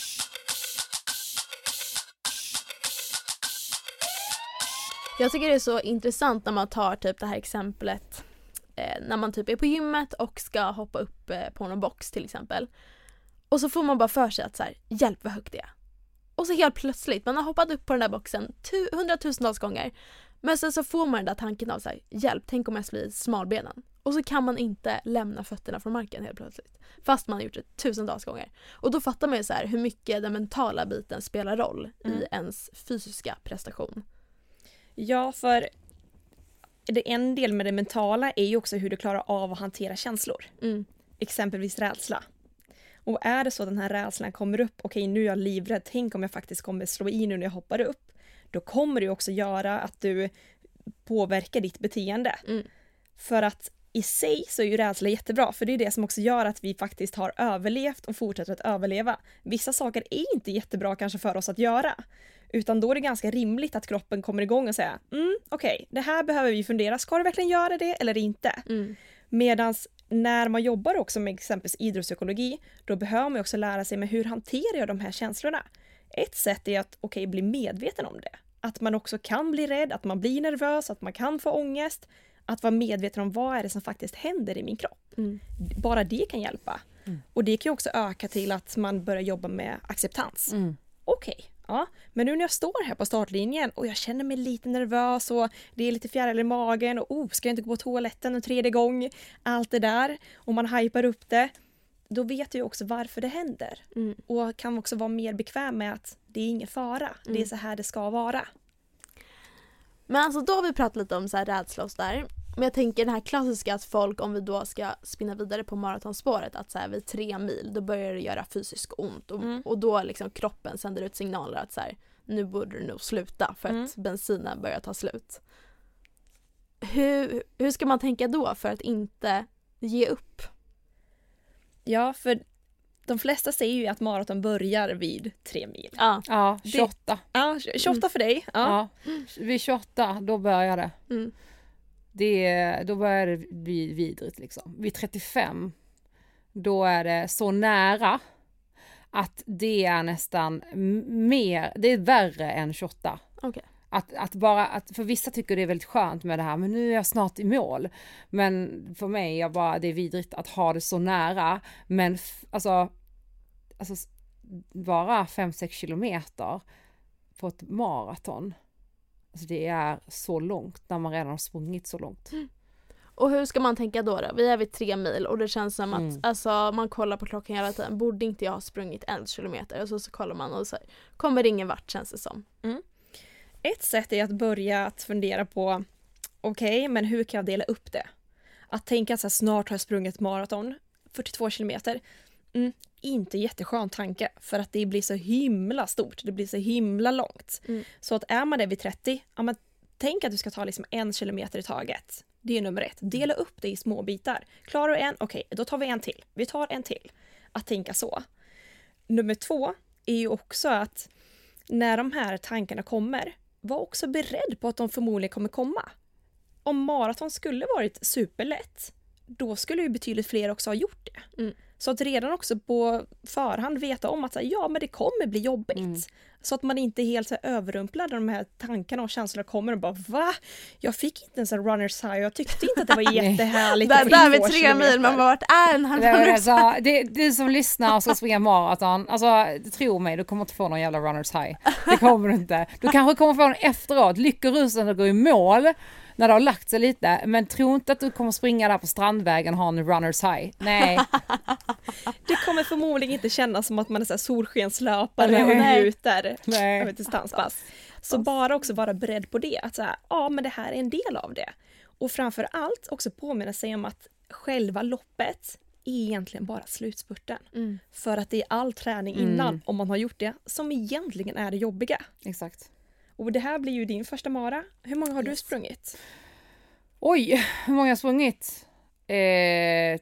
Jag tycker det är så intressant när man tar typ det här exemplet eh, när man typ är på gymmet och ska hoppa upp eh, på någon box till exempel. Och så får man bara för sig att så här, hjälp vad högt det är. Och så helt plötsligt, man har hoppat upp på den där boxen tu- hundratusentals gånger. Men sen så får man den där tanken av så här, hjälp, tänk om jag skulle bli smalbenen. Och så kan man inte lämna fötterna från marken helt plötsligt. Fast man har gjort det tusentals gånger. Och då fattar man ju så här, hur mycket den mentala biten spelar roll mm. i ens fysiska prestation. Ja, för det en del med det mentala är ju också hur du klarar av att hantera känslor. Mm. Exempelvis rädsla. Och är det så att den här rädslan kommer upp, okej nu är jag livrädd, tänk om jag faktiskt kommer slå in nu när jag hoppar upp. Då kommer det också göra att du påverkar ditt beteende. Mm. För att i sig så är ju rädsla jättebra, för det är det som också gör att vi faktiskt har överlevt och fortsätter att överleva. Vissa saker är inte jättebra kanske för oss att göra. Utan då är det ganska rimligt att kroppen kommer igång och säger mm, okej, okay, det här behöver vi fundera. Ska du verkligen göra det eller inte? Mm. Medan när man jobbar också med exempelvis idrottspsykologi, då behöver man också lära sig med hur hanterar jag de här känslorna. Ett sätt är att okej, okay, bli medveten om det. Att man också kan bli rädd, att man blir nervös, att man kan få ångest. Att vara medveten om vad är det som faktiskt händer i min kropp. Mm. Bara det kan hjälpa. Mm. Och det kan ju också öka till att man börjar jobba med acceptans. Mm. Okej, okay, ja. Men nu när jag står här på startlinjen och jag känner mig lite nervös och det är lite fjärilar i magen och oh, ska jag inte gå på toaletten en tredje gång? Allt det där. Och man hypar upp det. Då vet jag också varför det händer. Mm. Och kan också vara mer bekväm med att det är ingen fara. Mm. Det är så här det ska vara. Men alltså då har vi pratat lite om så här rädsla och så där. Men jag tänker den här klassiska att folk, om vi då ska spinna vidare på maratonspåret, att så här vid tre mil då börjar det göra fysiskt ont och, Mm. och då liksom kroppen sänder ut signaler att så här, nu borde du nog sluta för Mm. att bensinen börjar ta slut. Hur, hur ska man tänka då för att inte ge upp? Ja, för de flesta säger ju att maraton börjar vid tre mil. Ja. Ja, tjugoåtta. Ja, tjugoåtta för dig. Ja. Ja. Vid tjugoåtta, då börjar det. Mm. det. Då börjar det bli vidrigt liksom. Vid trettiofem, då är det så nära att det är nästan mer, det är värre än tjugoåtta. Okej. Att, att bara, att för vissa tycker det är väldigt skönt med det här, men nu är jag snart i mål. Men för mig är bara, det är vidrigt att ha det så nära. Men f- alltså, alltså bara fem sex kilometer på ett maraton. Alltså det är så långt när man redan har sprungit så långt. Mm. Och hur ska man tänka då då? Vi är vid tre mil och det känns som att Mm. alltså, man kollar på klockan hela tiden. Borde inte jag ha sprungit en kilometer? Och så, så kollar man och så här, kommer det ingen vart känns det som. Ett sätt är att börja att fundera på okej, okay, men hur kan jag dela upp det? Att tänka att så här, snart har jag sprungit ett maraton, fyrtiotvå kilometer. Mm, inte jätteskön tanke för att det blir så himla stort, det blir så himla långt. Mm. Så att är man det vid trettio, ja, men tänk att du ska ta liksom en kilometer i taget. Det är nummer ett. Dela upp det i små bitar. Klarar du en? Okej, okay, då tar vi en till. Vi tar en till. Att tänka så. Nummer två är ju också att när de här tankarna kommer, var också beredd på att de förmodligen kommer komma. Om maraton skulle varit superlätt, då skulle ju betydligt fler också ha gjort det. Mm. Så att redan också på förhand veta om att ja, men det kommer bli jobbigt. Mm. Så att man inte är helt så här överrumplad när de här tankarna och känslorna kommer och bara va? Jag fick inte ens en runners high, jag tyckte inte att det var jättehärligt. Där, att där få vid tre kilometer. mil, man bara, vart är den här Det, runners high? alltså, det, det som lyssnar och ska springa maraton, alltså tro mig, du kommer inte få någon jävla runners high. Det kommer du inte. Du kanske kommer få den efteråt, lyckorusen att gå i mål när det har lagt sig lite, men tro inte att du kommer springa där på Strandvägen och ha en runners high. Nej. Det kommer förmodligen inte kännas som att man är så här solskenslöpare Nej. och Nej. njuter Nej. av ett distanspass. Så bara också vara beredd på det. Att så här, ja, men det här är en del av det. Och framför allt också påminna sig om att själva loppet är egentligen bara slutspurten. Mm. För att det är all träning Mm. innan, om man har gjort det, som egentligen är det jobbiga. Exakt. Och det här blir ju din första mara. Hur många har du Yes. sprungit? Oj, hur många har jag sprungit? Eh,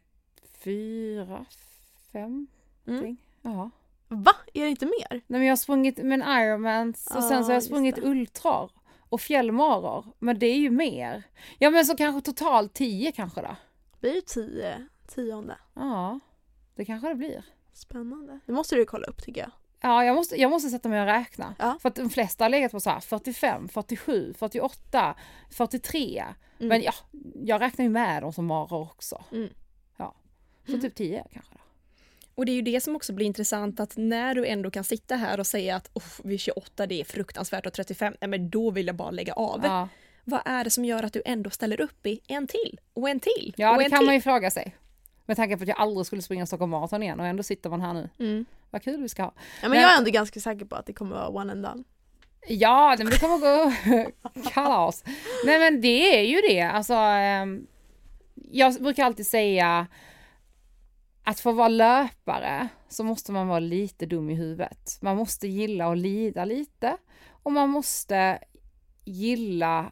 fyra, fem, någonting. Ja. Va? Är det inte mer? Nej, men jag har sprungit med en Ironman och Ah, sen så har jag just sprungit det. ultrar och fjällmaror. Men det är ju mer. Ja, men så kanske totalt tio kanske då. Blir det tio, tionde? Ja, det kanske det blir. Spännande. Det måste du kolla upp tycker jag. Ja, jag måste, jag måste sätta mig och räkna. Ja. För att de flesta har legat på så här fyrtiofem, fyrtiosju, fyrtioåtta, fyrtiotre. Mm. Men ja, jag räknar ju med dem som maror också. Mm. Ja, så typ tio kanske då. Och det är ju det som också blir intressant, att när du ändå kan sitta här och säga att oh, vid tjugoåtta det är fruktansvärt och trettiofem, nej men då vill jag bara lägga av. Ja, Vad är det som gör att du ändå ställer upp i en till och en till ja och det en kan till? man ju fråga sig. Med tanke på att jag aldrig skulle springa Stockholm Marathon igen och ändå sitter man här nu. Mm. Vad kul vi ska ha. Ja, men jag är ändå ganska säker på att det kommer vara one and done. Ja, men det kommer gå kalas. Nej, men det är ju det. Alltså, ehm, jag brukar alltid säga att för att vara löpare så måste man vara lite dum i huvudet. Man måste gilla att lida lite och man måste gilla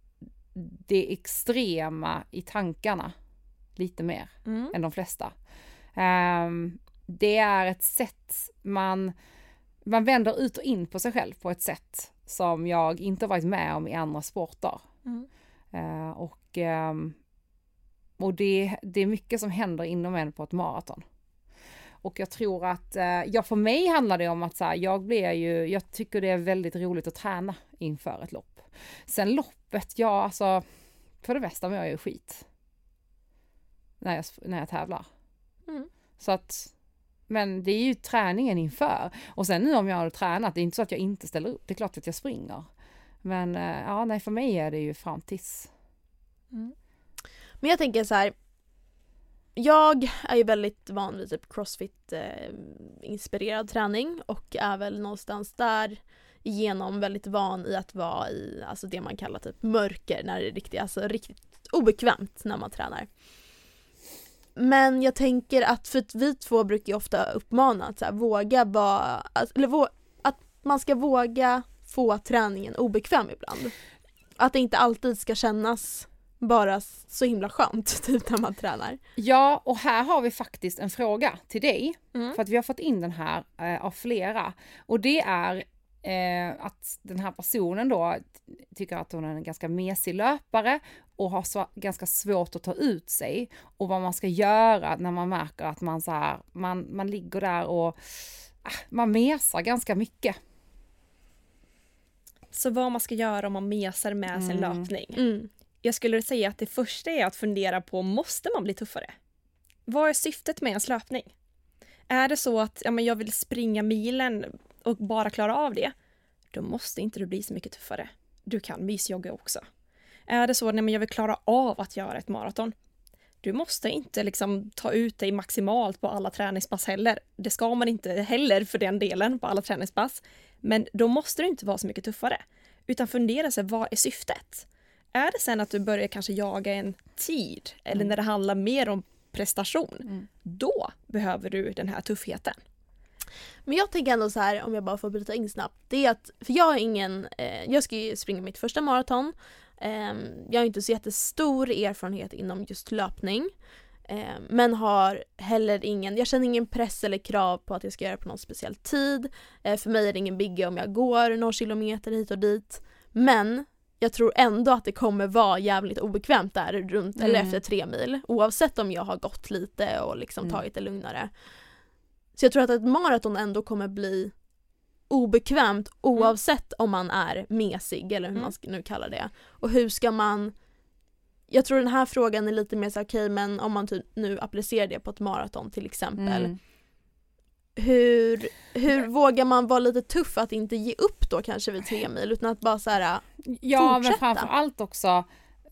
det extrema i tankarna lite mer Mm. än de flesta. Um, det är ett sätt man man vänder ut och in på sig själv på ett sätt som jag inte har varit med om i andra sporter. Mm. Uh, och um, och det, det är mycket som händer inom en på ett maraton. Och jag tror att, uh, ja för mig handlar det om att så här, jag blir ju, jag tycker det är väldigt roligt att träna inför ett lopp. Sen loppet, ja alltså, för det bästa mår jag ju skit. När jag, när jag tävlar. Mm. Så att, men det är ju träningen inför. Och sen nu om jag har tränat, det är inte så att jag inte ställer upp. Det är klart att jag springer. Men ja, nej, för mig är det ju fram tills. Mm. Men jag tänker så här. Jag är ju väldigt van vid typ crossfit-inspirerad eh, träning. Och är väl någonstans där igenom väldigt van i att vara i alltså det man kallar typ mörker. När det är riktigt, alltså, riktigt obekvämt när man tränar. Men jag tänker att för att vi två brukar ju ofta uppmana att så här, våga vara, eller vå, att man ska våga få träningen obekväm ibland. Att det inte alltid ska kännas bara så himla skönt typ när man tränar. Ja, och här har vi faktiskt en fråga till dig. Mm. För att vi har fått in den här eh, av flera. Och det är eh, att den här personen då tycker att hon är en ganska mesig löpare och har så, ganska svårt att ta ut sig. Och vad man ska göra när man märker att man, så här, man, man ligger där och ah, man mesar ganska mycket. Så vad man ska göra om man mesar med sin Mm. löpning. Mm. Jag skulle säga att det första är att fundera på, måste man bli tuffare? Vad är syftet med ens löpning? Är det så att ja, men jag vill springa milen och bara klara av det, då måste inte du bli så mycket tuffare. Du kan mysjogga också. Är det så att jag vill klara av att göra ett maraton, du måste inte liksom ta ut dig maximalt på alla träningspass heller. Det ska man inte heller för den delen på alla träningspass. Men då måste du inte vara så mycket tuffare. Utan fundera sig, vad är syftet? Är det sen att du börjar kanske jaga en tid eller Mm. när det handlar mer om prestation, Mm. då behöver du den här tuffheten. Men jag tänker ändå så här, om jag bara får bryta in snabbt, det är att, för jag har ingen, eh, jag ska ju springa mitt första maraton. Eh, jag har inte så jättestor erfarenhet inom just löpning. Eh, men har heller ingen, jag känner ingen press eller krav på att jag ska göra på någon speciell tid. Eh, för mig är det ingen bigge om jag går några kilometer hit och dit. Men jag tror ändå att det kommer vara jävligt obekvämt där runt Mm. eller efter tre mil. Oavsett om jag har gått lite och liksom Mm. tagit det lugnare. Så jag tror att ett maraton ändå kommer bli obekvämt oavsett om man är mesig eller hur Mm. man ska nu kallar det. Och hur ska man... Jag tror den här frågan är lite mer så okej, okay, men om man typ nu applicerar det på ett maraton till exempel. Mm. Hur, hur vågar man vara lite tuff att inte ge upp då kanske vid tre mil utan att bara så här Ja, fortsätta? men framför allt också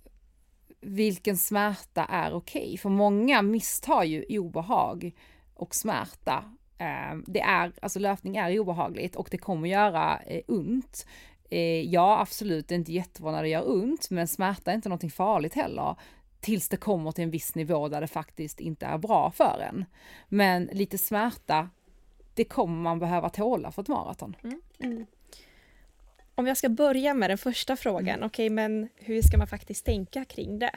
vilken smärta är okej. För många misstar ju obehag och smärta. Eh, det är, alltså löpning är obehagligt och det kommer göra eh, ont. Eh, ja, absolut, det är inte jättebra när det gör ont, men smärta är inte någonting farligt heller. Tills det kommer till en viss nivå där det faktiskt inte är bra för en. Men lite smärta, det kommer man behöva tåla för ett maraton. Mm. Mm. Om jag ska börja med den första frågan, mm. okej, okay, men hur ska man faktiskt tänka kring det?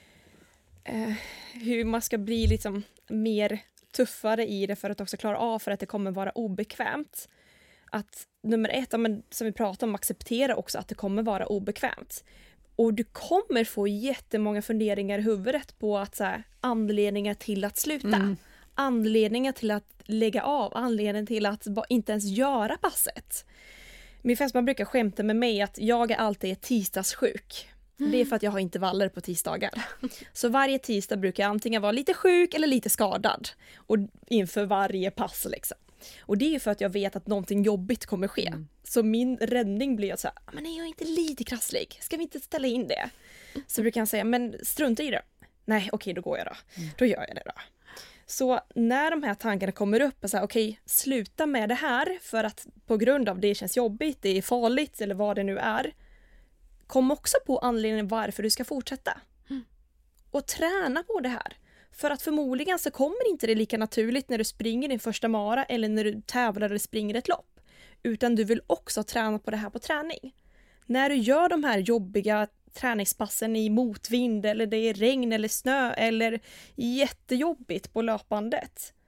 Uh, hur man ska bli liksom mer tuffare i det för att också klara av för att det kommer vara obekvämt. Att nummer ett, men, som vi pratar om, acceptera också att det kommer vara obekvämt. Och du kommer få jättemånga funderingar i huvudet på att så här, anledningar till att sluta. Mm. Anledningar till att lägga av. Anledningar till att inte ens göra passet. Min fästman brukar skämta med mig att jag är alltid tisdagssjuk. Mm. Det är för att jag har intervaller på tisdagar. Så varje tisdag brukar jag antingen vara lite sjuk eller lite skadad. Och inför varje pass liksom. Och det är för att jag vet att någonting jobbigt kommer ske. Mm. Så min räddning blir att säga, men är jag inte lite krasslig? Ska vi inte ställa in det? Så brukar jag säga, men strunta i det. Nej, okej, då går jag då. Mm. Då gör jag det då. Så när de här tankarna kommer upp och säger, okej, sluta med det här för att på grund av det känns jobbigt, det är farligt eller vad det nu är. Kom också på anledningen varför du ska fortsätta. Mm. Och träna på det här. För att förmodligen så kommer inte det lika naturligt när du springer din första mara eller när du tävlar eller springer ett lopp. Utan du vill också träna på det här på träning. När du gör de här jobbiga träningspassen i motvind eller det är regn eller snö eller jättejobbigt på löpbandet.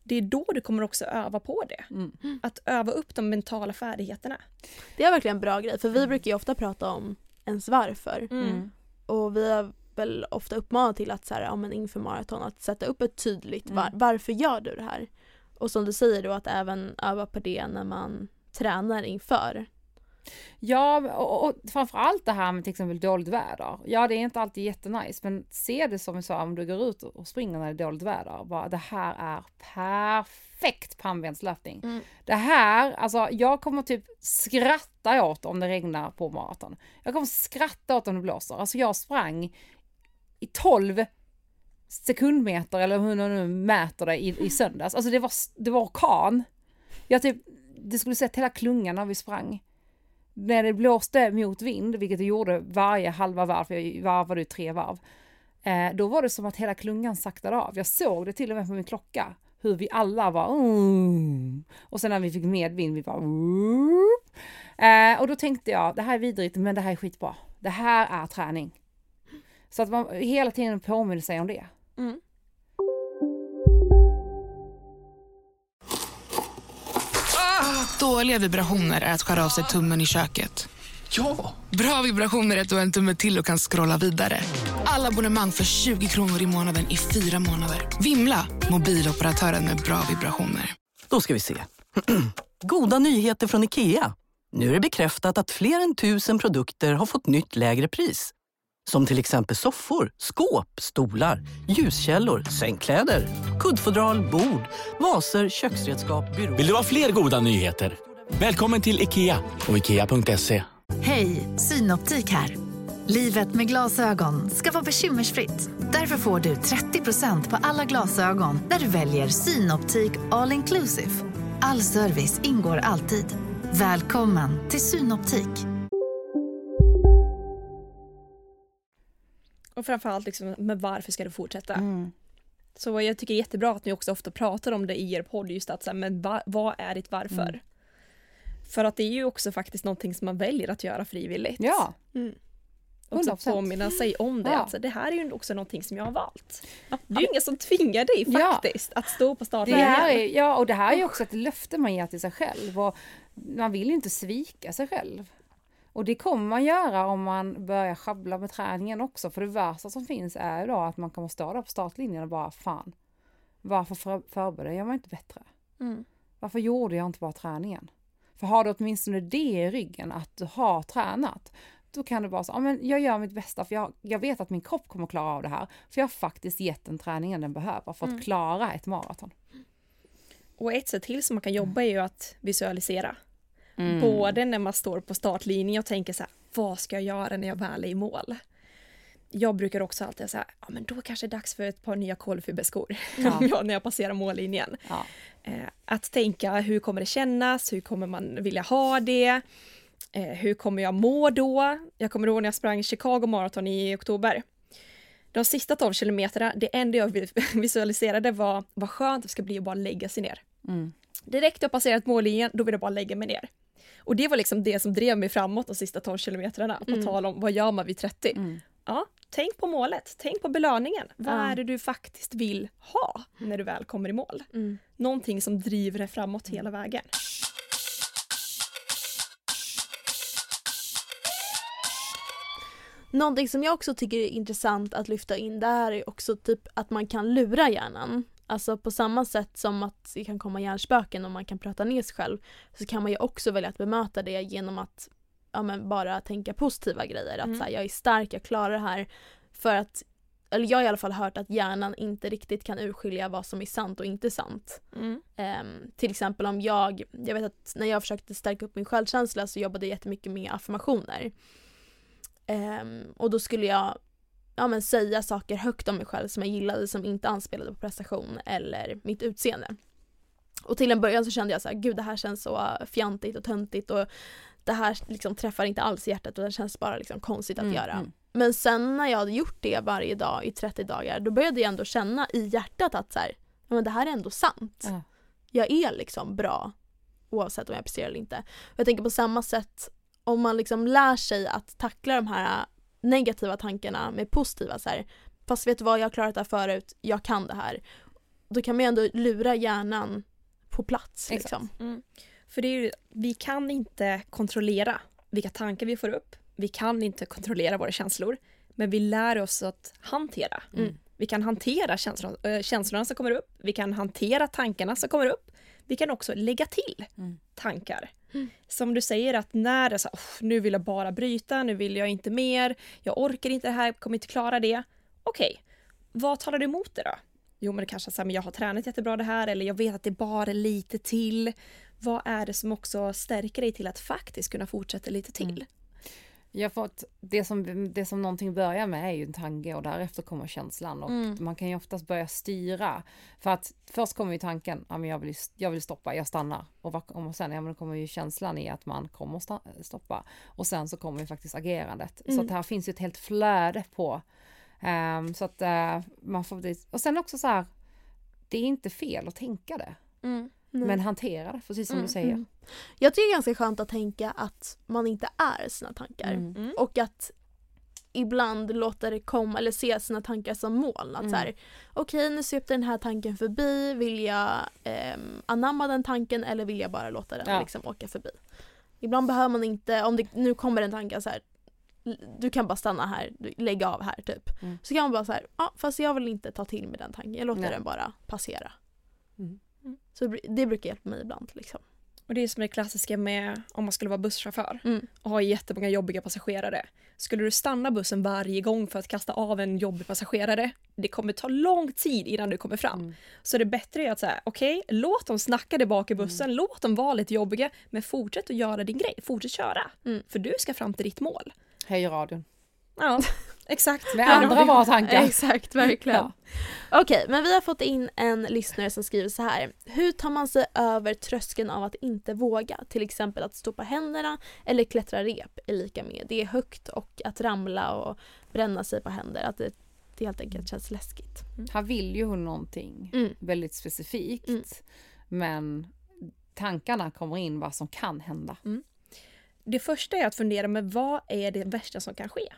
det är då du kommer också öva på det. Mm. Att öva upp de mentala färdigheterna. Det är verkligen en bra grej, för vi brukar ju ofta prata om ens varför. Mm. Och vi har väl ofta uppmanat till att så här, ja, men inför maraton att sätta upp ett tydligt var- Mm. varför gör du det här? Och som du säger då, att även öva på det när man tränar inför. Ja, och, och framförallt det här med till exempel dåligt väder. Ja, det är inte alltid jättenice, men se det som jag sa, om du går ut och springer när det är dåligt väder. Bara, det här är perfekt pannbenslöpning. Mm. Det här, alltså jag kommer typ skratta åt om det regnar på maraton. Jag kommer skratta åt om det blåser. Alltså jag sprang i tolv sekundmeter, eller hur man nu mäter det, i, i söndags. Alltså det var, det var orkan. Jag typ, det skulle sett hela klungan när vi sprang. När det blåste mot vind, vilket det gjorde varje halva varv, för jag varvade ju tre varv, eh, då var det som att hela klungan saktade av. Jag såg det till och med på min klocka, hur vi alla var mm. och sen när vi fick medvind, vi var mm. eh, och då tänkte jag, det här är vidrigt, men det här är skitbra. Det här är träning. Så att man hela tiden påminner sig om det. Mm. Dåliga vibrationer är att skära av sig tummen i köket. Ja! Bra vibrationer är att du har en tumme till och kan scrolla vidare. Alla abonnemang för tjugo kronor i månaden i fyra månader. Vimla! Mobiloperatören med bra vibrationer. Då ska vi se. Goda nyheter från IKEA. Nu är det bekräftat att fler än tusen produkter har fått nytt lägre pris. Som till exempel soffor, skåp, stolar, ljuskällor, sängkläder, kuddfodral, bord, vaser, köksredskap, byråer. Vill du ha fler goda nyheter? Välkommen till IKEA och ikea punkt se. Hej, Synoptik här. Livet med glasögon ska vara bekymmersfritt. Därför får du trettio procent på alla glasögon när du väljer Synoptik All Inclusive. All service ingår alltid. Välkommen till Synoptik. Och framförallt liksom, men varför ska du fortsätta? Mm. Så jag tycker det är jättebra att ni också ofta pratar om det i er podd, just att så här, men va, vad är ditt varför? Mm. För att det är ju också faktiskt någonting som man väljer att göra frivilligt. Ja. Mm. hundra Också procent. påminna sig om det. Ja. Alltså, det här är ju också någonting som jag har valt. Det är ju ingen som tvingar dig Ja. faktiskt att stå på Det startlinjen. här är, ja, och det här är ju också ett löfte man ger till sig själv. Och man vill ju inte svika sig själv. Och det kommer man göra om man börjar schabbla med träningen också. För det värsta som finns är då att man kommer stå där på startlinjen och bara, fan, varför för, förberedde jag mig inte bättre? Mm. Varför gjorde jag inte bara träningen? För har du åtminstone det i ryggen, att du har tränat, då kan du bara säga, ja, men jag gör mitt bästa, för jag, jag vet att min kropp kommer klara av det här. För jag har faktiskt gett den träningen den behöver för att Mm. klara ett maraton. Och ett sätt till som man kan jobba är ju att visualisera. Mm. Både när man står på startlinjen och tänker så här, vad ska jag göra när jag väl är i mål? Jag brukar också alltid säga, ja men då kanske det är dags för ett par nya kolfiberskor Ja. ja, när jag passerar mållinjen. Ja. Eh, att tänka, hur kommer det kännas? Hur kommer man vilja ha det? Eh, hur kommer jag må då? Jag kommer ihåg när jag sprang Chicago Marathon i oktober. De sista tolv kilometerna, det enda jag visualiserade var vad skönt det ska bli att bara lägga sig ner. Mm. Direkt jag passerat mållinjen, då vill jag bara lägga mig ner. Och det var liksom det som drev mig framåt de sista tolv kilometerna. På Mm. tal om vad gör man vid trettio. Mm. Ja, tänk på målet. Tänk på belöningen. Vad Ja. är det du faktiskt vill ha när du väl kommer i mål? Mm. Någonting som driver dig framåt hela vägen. Någonting som jag också tycker är intressant att lyfta in där är också typ att man kan lura hjärnan. Alltså på samma sätt som att det kan komma hjärnspöken och man kan prata ner sig själv, så kan man ju också välja att bemöta det genom att ja, men bara tänka positiva grejer. Att Mm. så här, jag är stark, jag klarar det här. För att, eller jag har i alla fall hört att hjärnan inte riktigt kan urskilja vad som är sant och inte sant. Mm. Um, till exempel om jag, jag vet att när jag försökte stärka upp min självkänsla så jobbade jag jättemycket med affirmationer. Um, och då skulle jag ja, men säga saker högt om mig själv som jag gillade, som inte anspelade på prestation eller mitt utseende. Och till en början så kände jag så här, gud det här känns så fjantigt och töntigt och det här liksom träffar inte alls hjärtat och det känns bara liksom konstigt att Mm, göra. mm. Men sen när jag hade gjort det varje dag i trettio dagar, då började jag ändå känna i hjärtat att så här, ja, men det här är ändå sant. Ja. Jag är liksom bra oavsett om jag presterar eller inte. Och jag tänker på samma sätt, om man liksom lär sig att tackla de här negativa tankarna med positiva så här, fast vet du vad, jag har klarat det här förut, jag kan det här. då kan man ju ändå lura hjärnan på plats. Liksom. Mm. För det är ju, vi kan inte kontrollera vilka tankar vi får upp. Vi kan inte kontrollera våra känslor. Men vi lär oss att hantera. Mm. Vi kan hantera känslor, äh, känslorna som kommer upp. Vi kan hantera tankarna som kommer upp. Vi kan också lägga till mm. tankar. Mm. Som du säger att när det är så här, nu vill jag bara bryta, nu vill jag inte mer. Jag orkar inte det här, kommer inte klara det. Okej, okay. Vad talar du emot det då? Jo, men det kanske är så här, men jag har tränat jättebra det här. Eller jag vet att det bara är lite till. Vad är det som också stärker dig till att faktiskt kunna fortsätta lite till? Mm. Jag har fått, det som, det som någonting börjar med är ju en tanke och därefter kommer känslan och mm. man kan ju oftast börja styra för att först kommer ju tanken, ja men jag vill, jag vill stoppa, jag stannar och, och sen ja, men kommer ju känslan i att man kommer att stoppa och sen så kommer ju faktiskt agerandet mm. så att här finns ju ett helt flöde på um, så att uh, man får och sen också så här, det är inte fel att tänka det mm. men hantera det, precis som mm. du säger. Mm. Jag tycker det är ganska skönt att tänka att man inte är sina tankar. Mm. Och att ibland låta det komma eller se sina tankar som moln. Att mm. så här, okej, nu svepte den här tanken förbi. Vill jag eh, anamma den tanken eller vill jag bara låta den ja. liksom åka förbi? Ibland behöver man inte, om det nu kommer en tanke så här, du kan bara stanna här, lägga av här typ. Mm. Så kan man bara så här, ja, fast jag vill inte ta till med den tanken. Jag låter Nej. den bara passera. Mm. Mm. Så det brukar hjälpa mig ibland liksom. Och det är som det klassiska med om man skulle vara busschaufför mm. och ha jättemånga jobbiga passagerare. Skulle du stanna bussen varje gång för att kasta av en jobbig passagerare, det kommer ta lång tid innan du kommer fram. Mm. Så det är bättre att säga, okej, okay, låt dem snacka där bak i bussen, mm. låt dem vara lite jobbiga, men fortsätt att göra din grej, fortsätt köra. Mm. För du ska fram till ditt mål. Hej radion. Ja, exakt. Med andra var tankar. Exakt, verkligen. Ja. Okej, okay, men vi har fått in en lyssnare som skriver så här. Hur tar man sig över tröskeln av att inte våga? Till exempel att stå på händerna eller klättra rep är lika med. Det är högt och att ramla och bränna sig på händer. Att det, det helt enkelt känns läskigt. Mm. Här vill ju hon någonting mm. väldigt specifikt. Mm. Men tankarna kommer in vad som kan hända. Mm. Det första är att fundera med vad är det värsta som kan ske?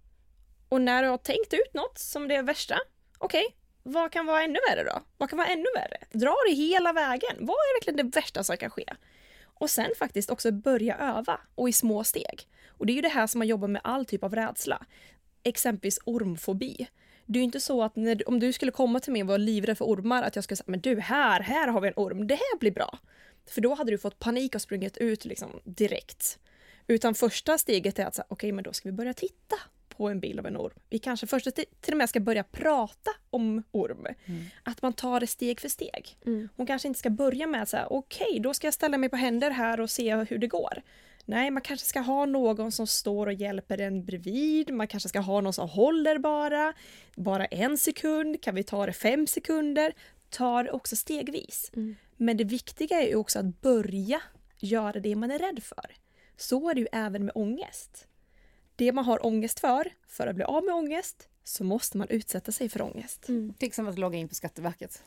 Och när du har tänkt ut något som det är värsta, okej, okay, vad kan vara ännu värre då? Vad kan vara ännu värre? Dra det hela vägen. Vad är verkligen det värsta som kan ske? Och sen faktiskt också börja öva och i små steg. Och det är ju det här som man jobbar med all typ av rädsla. Exempelvis ormfobi. Det är ju inte så att när, om du skulle komma till mig och vara livrädd för ormar att jag skulle säga, men du, här, här har vi en orm. Det här blir bra. För då hade du fått panik och sprungit ut liksom direkt. Utan första steget är att säga, okej, okay, men då ska vi börja titta på en bild av en orm. Vi kanske först till och med ska börja prata om orm. Mm. Att man tar det steg för steg. Mm. Hon kanske inte ska börja med att säga, okej, okay, då ska jag ställa mig på händer här och se hur det går. Nej, man kanske ska ha någon som står och hjälper den bredvid. Man kanske ska ha någon som håller bara. Bara en sekund. Kan vi ta det fem sekunder? Ta det också stegvis. Mm. Men det viktiga är ju också att börja göra det man är rädd för. Så är det ju även med ångest. Det man har ångest för, för att bli av med ångest, så måste man utsätta sig för ångest. Mm. Till exempel att logga in på Skatteverket.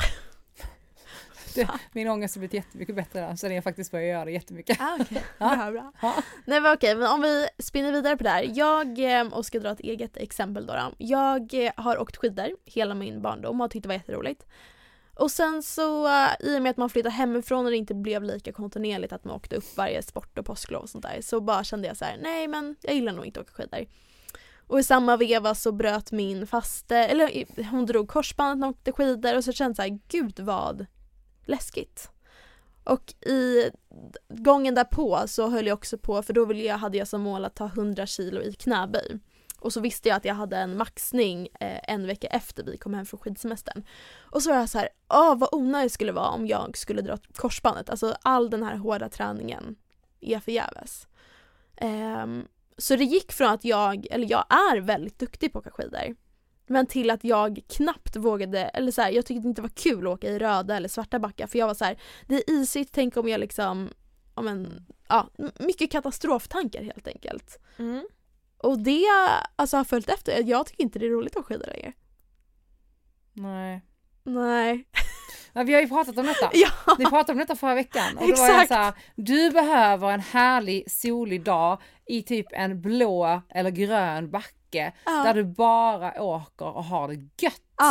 det, min ångest har blivit jättemycket bättre där, så det är faktiskt börjar göra jättemycket. Ah, okay. Bra, bra. Ja. Nej, men okej, men om vi spinner vidare på det här. Jag, och ska dra ett eget exempel då, då. Jag har åkt skidor hela min barndom och tyckte det var jätteroligt. Och sen så, uh, i och med att man flyttade hemifrån och det inte blev lika kontinuerligt att man åkte upp varje sport och påsklov och sånt där, så bara kände jag så här: nej men jag gillar nog inte att åka skidor. Och i samma veva så bröt min faste, eller hon drog korsbandet när hon åkte skidor, och så kände jag så här: gud vad läskigt. Och i gången därpå så höll jag också på, för då ville jag, hade jag som mål att ta hundra kilo i knäböj. Och så visste jag att jag hade en maxning eh, en vecka efter vi kom hem från skidsemestern. Och så var jag så här, åh vad onödigt skulle vara om jag skulle dra korsbandet. Alltså all den här hårda träningen är förgäves. Um, så det gick från att jag, eller jag är väldigt duktig på att åka skidor. Men till att jag knappt vågade, eller så här, jag tyckte det inte var kul att åka i röda eller svarta backar. För jag var så här, det är isigt, tänk om jag liksom, om en, ja, mycket katastroftankar helt enkelt. Mm. Och det alltså har följt efter. Jag tycker inte det är roligt att skida längre. Nej. Nej. Ja, vi har ju pratat om detta. Ja. Vi pratade om detta förra veckan. Och då Exakt. var jag så här, du behöver en härlig solig dag i typ en blå eller grön backe. Ja. Där du bara åker och har det gött. Ja.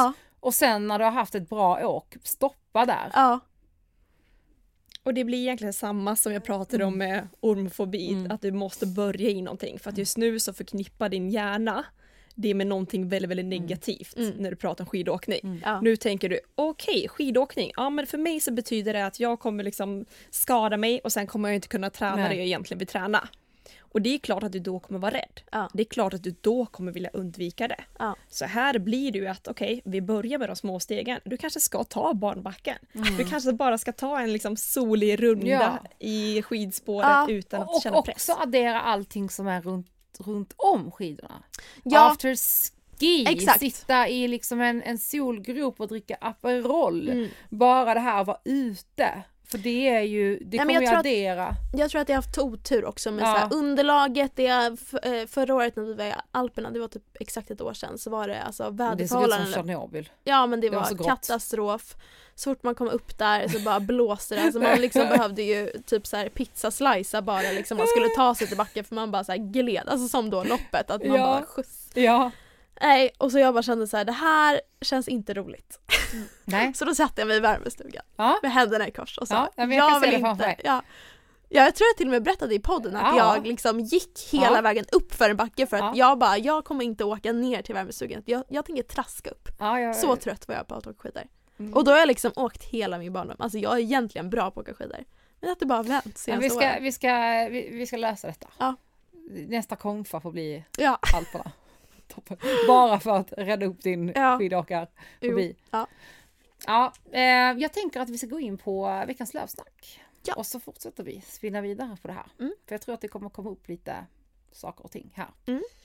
Och sen när du har haft ett bra åk, stoppa där. Ja. Och det blir egentligen samma som jag pratade om med ormfobi, Mm. att du måste börja i någonting. För att just nu så förknippar din hjärna det med någonting väldigt, väldigt negativt Mm. när du pratar om skidåkning. Mm. Ja. Nu tänker du, okej, okay, skidåkning. Ja, men för mig så betyder det att jag kommer liksom skada mig och sen kommer jag inte kunna träna Nej. det jag egentligen vill träna. Och det är klart att du då kommer vara rädd. Ja. Det är klart att du då kommer vilja undvika det. Ja. Så här blir det ju att okej, okay, vi börjar med de små stegen. Du kanske ska ta barnbacken. Mm. Du kanske bara ska ta en liksom solig runda Ja. i skidspåret Ja. utan att Och känna press. också addera allting som är runt, runt om skidorna. Ja. After ski, Exakt. sitta i liksom en, en solgrop och dricka Aperol. Mm. Bara det här att vara ute. För det är ju, det men kommer jag ju tror att- addera. Jag tror att jag har haft otur också med Ja. så här, underlaget. Det är, f- eh, förra året när vi var i Alperna, det var typ exakt ett år sedan, så var det alltså Det såg ut som väderförhållanden. Tjernobyl. Ja, men det, Det var var, så grått. katastrof. Så fort man kom upp där så bara blåste det. Alltså man liksom behövde ju typ så här pizzaslicer bara liksom. Man skulle ta sig till backen för man bara så här gled. Alltså som då loppet, att man Ja. bara skjuts. Ja. Nej, och så jag bara kände så här, det här känns inte roligt. Nej. Så då satte jag mig i värmestugan Ja. med händerna i kors och sa, Ja, men jag kan se det framför mig. Ja. Ja, jag tror jag till och med berättade i podden att Ja. jag liksom gick hela Ja. vägen upp för en backe för att Ja. jag bara, jag kommer inte åka ner till värmestugan. Jag, jag tänker traska upp. Ja, jag, Så trött var jag på att åka skidor. Mm. Och då har jag liksom åkt hela min barndom. Alltså jag är egentligen bra på att åka skidor. Men att det bara vänt Men senaste vi, ska, åren. vi, ska, vi, vi ska lösa detta. Ja. Nästa konfa får bli Ja, Alperna. Toppen. Bara för att rädda upp din Ja. skidåkar jo. förbi. Ja. Ja, eh, jag tänker att vi ska gå in på veckans lövsnack. Ja. Och så fortsätter vi spinna vidare på det här. Mm. För jag tror att det kommer komma upp lite saker och ting här.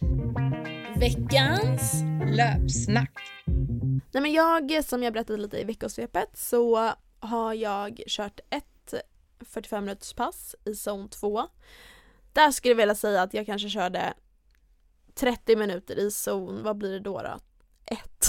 Veckans löpsnack. Nej men jag, som jag berättade lite i veckosvepet, så har jag kört ett fyrtiofem minuters pass i zon två. Där skulle jag vilja säga att jag kanske körde trettio minuter i zon, vad blir det då då? Ett.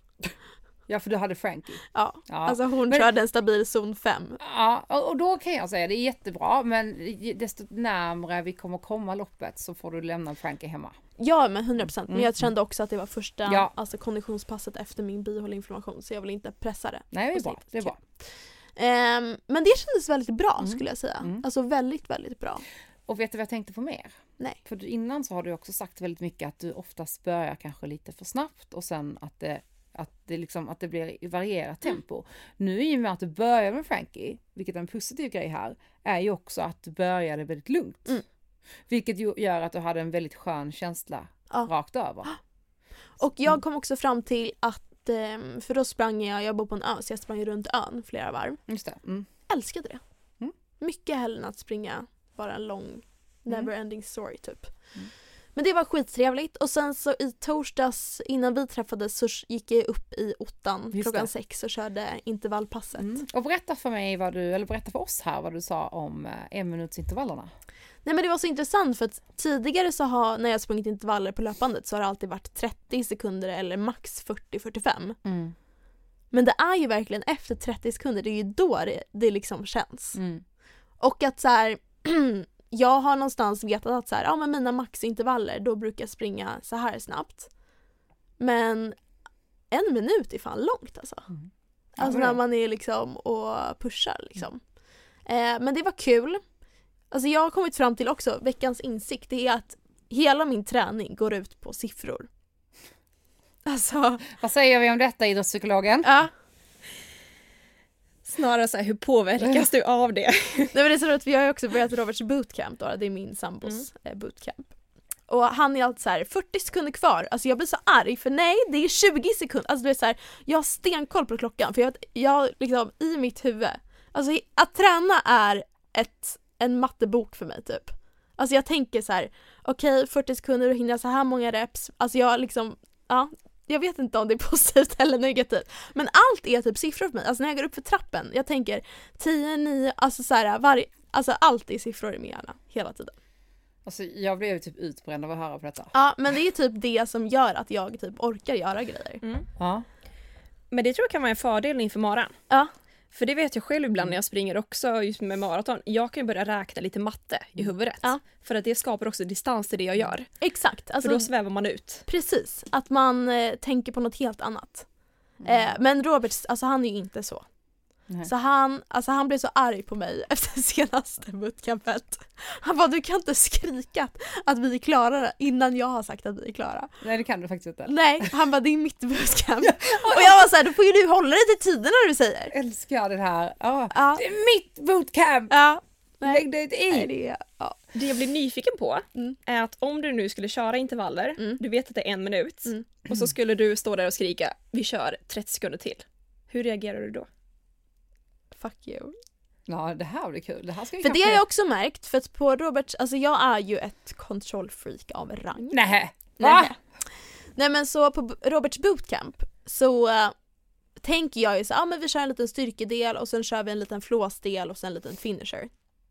Ja, för du hade Frankie. Ja, Ja. alltså hon Men- körde en stabil zon fem. Ja, och och då kan jag säga det är jättebra, men desto närmare vi kommer komma loppet så får du lämna Frankie hemma. Ja, men hundra procent. Men Mm. jag kände också att det var första Ja. alltså konditionspasset efter min bihåleinflammation, så jag vill inte pressa det. Nej, det är Och bra. snyggt. Det är bra. Ehm, men det kändes väldigt bra Mm. skulle jag säga. Mm. Alltså väldigt, väldigt bra. Och vet du vad jag tänkte på mer? Nej. För du- innan så har du också sagt väldigt mycket att du oftast börjar kanske lite för snabbt och sen att det, att det, liksom, att det blir i varierat tempo. Nu i och med att du börjar med Frankie, vilket är en positiv grej här, är ju också att du började väldigt lugnt. Mm. Vilket ju gör att du hade en väldigt skön känsla Ja. rakt över. Och jag kom också fram till att, ehm, för då sprang jag, jag bor på en ö, så jag sprang runt ön flera varv. Just det. Mm. Älskade det. Mm. Mycket hellre än att springa bara en lång never ending story typ. Mm. Men det var skittrevligt, och sen så i torsdags innan vi träffades så gick jag upp i ottan Just klockan det. sex och körde intervallpasset. Mm. Och berätta för mig vad du, eller berätta för oss här vad du sa om eh, enminutsintervallerna. Nej men det var så intressant för att tidigare så har, när jag sprungit intervaller på löpandet så har det alltid varit trettio sekunder eller max fyrtio till fyrtiofem. Mm. Men det är ju verkligen efter trettio sekunder, det är ju då det, det liksom känns. Mm. Och att så här, jag har någonstans vetat att så här, ja men mina maxintervaller, då brukar jag springa så här snabbt. Men en minut är fan långt alltså. Mm. Alltså Ja, det är när man är liksom och pushar liksom. Eh, men det var kul. Alltså jag har kommit fram till också, veckans insikt, det är att hela min träning går ut på siffror. Alltså, Vad säger vi om detta, idrottspsykologen? ja. Snarare så här, hur påverkas du av det? Nej, men det är så att vi har ju också börjat Roberts bootcamp då, det är min sambos eh, bootcamp. Och han är alltid så här fyrtio sekunder kvar, alltså jag blir så arg för nej det är tjugo sekunder, alltså det är så här, jag har stenkoll på klockan för jag, vet, jag liksom i mitt huvud, alltså att träna är ett, en mattebok för mig typ. Alltså jag tänker så här, okej okay, fyrtio sekunder och hinner jag så här många reps, alltså jag liksom, ja. Jag vet inte om det är positivt eller negativt. Men allt är typ siffror för mig. Alltså när jag går upp för trappen. Jag tänker tio, nio, alltså så här, varje, alltså allt är siffror i min hjärna. Hela tiden. Alltså, jag blev typ utbränd av att höra på detta. Ja, men det är typ det som gör att jag typ orkar göra grejer. Mm. Ja. Men det tror jag kan vara en fördel inför maran. Ja. För det vet jag själv ibland när jag springer också just med maraton. Jag kan ju börja räkna lite matte i huvudet. Ja. För att det skapar också distans till det jag gör. Exakt. Alltså, För då svävar man ut. precis. Att man eh, tänker på något helt annat. Eh, men Robert, alltså han är ju inte så. Nej. Så han, alltså han blev så arg på mig efter senaste bootcampet. Han bara, du kan inte skrika att vi är klara innan jag har sagt att vi är klara. Nej, det kan du faktiskt inte. Nej, han bara, det är mitt bootcamp. Och jag var så här, då får ju du hålla dig till tiderna du säger. Jag älskar det här. Oh, ja. Det är mitt bootcamp! Ja. Lägg dig i! Nej, det, är, ja. Det jag blir nyfiken på mm. är att om du nu skulle köra intervaller, mm. du vet att det är en minut, mm. och så skulle du stå där och skrika, vi kör trettio sekunder till. Hur reagerar du då? Fuck you. Ja, det här blir kul. Det här ska vi för kanske... det har jag också märkt, för att på Roberts, alltså jag är ju ett kontrollfreak av rang. Nej. Nej. Nej men så på Roberts bootcamp så uh, tänker jag ju så, ja ah, men vi kör en liten styrkedel och sen kör vi en liten flåsdel och sen en liten finisher.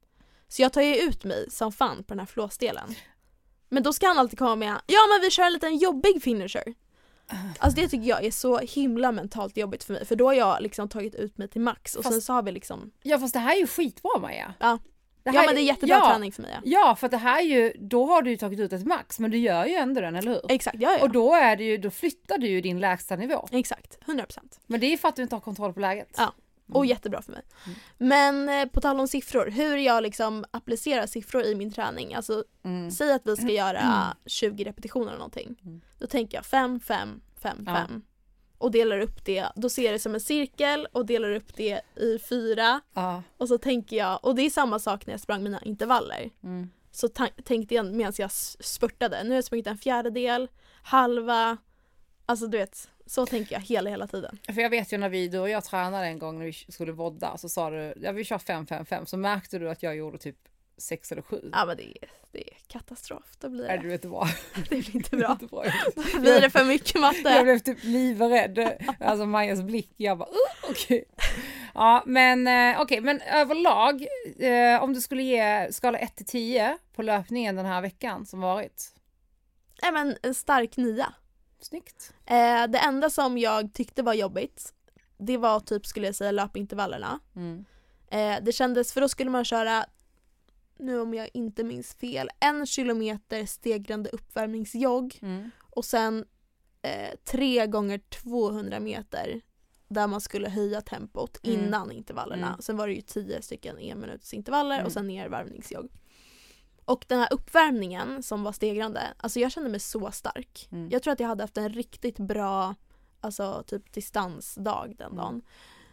Så jag tar ju ut mig som fan på den här flåsdelen. Men då ska han alltid komma med, ja men vi kör en liten jobbig finisher. Alltså det tycker jag är så himla mentalt jobbigt för mig. För då har jag liksom tagit ut mig till max. Och fast, sen så har vi liksom... Ja fast det här är ju skitbra Maja. Ja, det ja men det är jättebra ja, träning för mig. Ja. ja för det här är ju, då har du ju tagit ut ett max. Men du gör ju ändå den, eller hur? Exakt, ja, ja. Och då, är det ju, då flyttar du ju din lägsta nivå. Exakt, hundra procent. Men det är för att du inte har kontroll på läget. Ja, och mm. jättebra för mig. Mm. Men eh, på tal om siffror, hur jag liksom applicerar siffror i min träning. Alltså, mm. säg att vi ska göra mm. tjugo repetitioner eller någonting. Mm. Då tänker jag fem, fem, fem, ja. fem. Och delar upp det, då ser jag det som en cirkel och delar upp det i fyra. Ja. Och så tänker jag, och det är samma sak när jag sprang mina intervaller. Mm. Så ta- tänkte jag medan jag spurtade, nu har jag sprungit en fjärdedel, halva, alltså du vet, så tänker jag hela hela tiden. För jag vet ju när vi, du och jag tränade en gång när vi skulle vodda, så sa du, ja vi kör fem, fem, fem, så märkte du att jag gjorde typ sex eller sju. Ja men det är, det är katastrof, då blir det. Nej, du vet vad. Det blir inte bra. Inte bra. Då blir det för mycket matte. Jag blev typ livrädd. Alltså Majas blick, jag bara, uh, okej. Okay. Ja, men eh, okej, okay, men överlag, eh, om du skulle ge skala ett till tio på löpningen den här veckan som varit? Nej men en stark nia. Snyggt. Eh, det enda som jag tyckte var jobbigt, det var typ, skulle jag säga, löpintervallerna. Mm. Eh, det kändes, för då skulle man köra, nu om jag inte minns fel, en kilometer stegrande uppvärmningsjogg mm. och sen eh, tre gånger tvåhundra meter där man skulle höja tempot mm. innan intervallerna. Mm. Sen var det ju tio stycken en minuts intervaller mm. och sen nervärmningsjogg. Och den här uppvärmningen som var stegrande, alltså jag kände mig så stark. Mm. Jag tror att jag hade haft en riktigt bra, alltså typ distansdag den mm. dagen.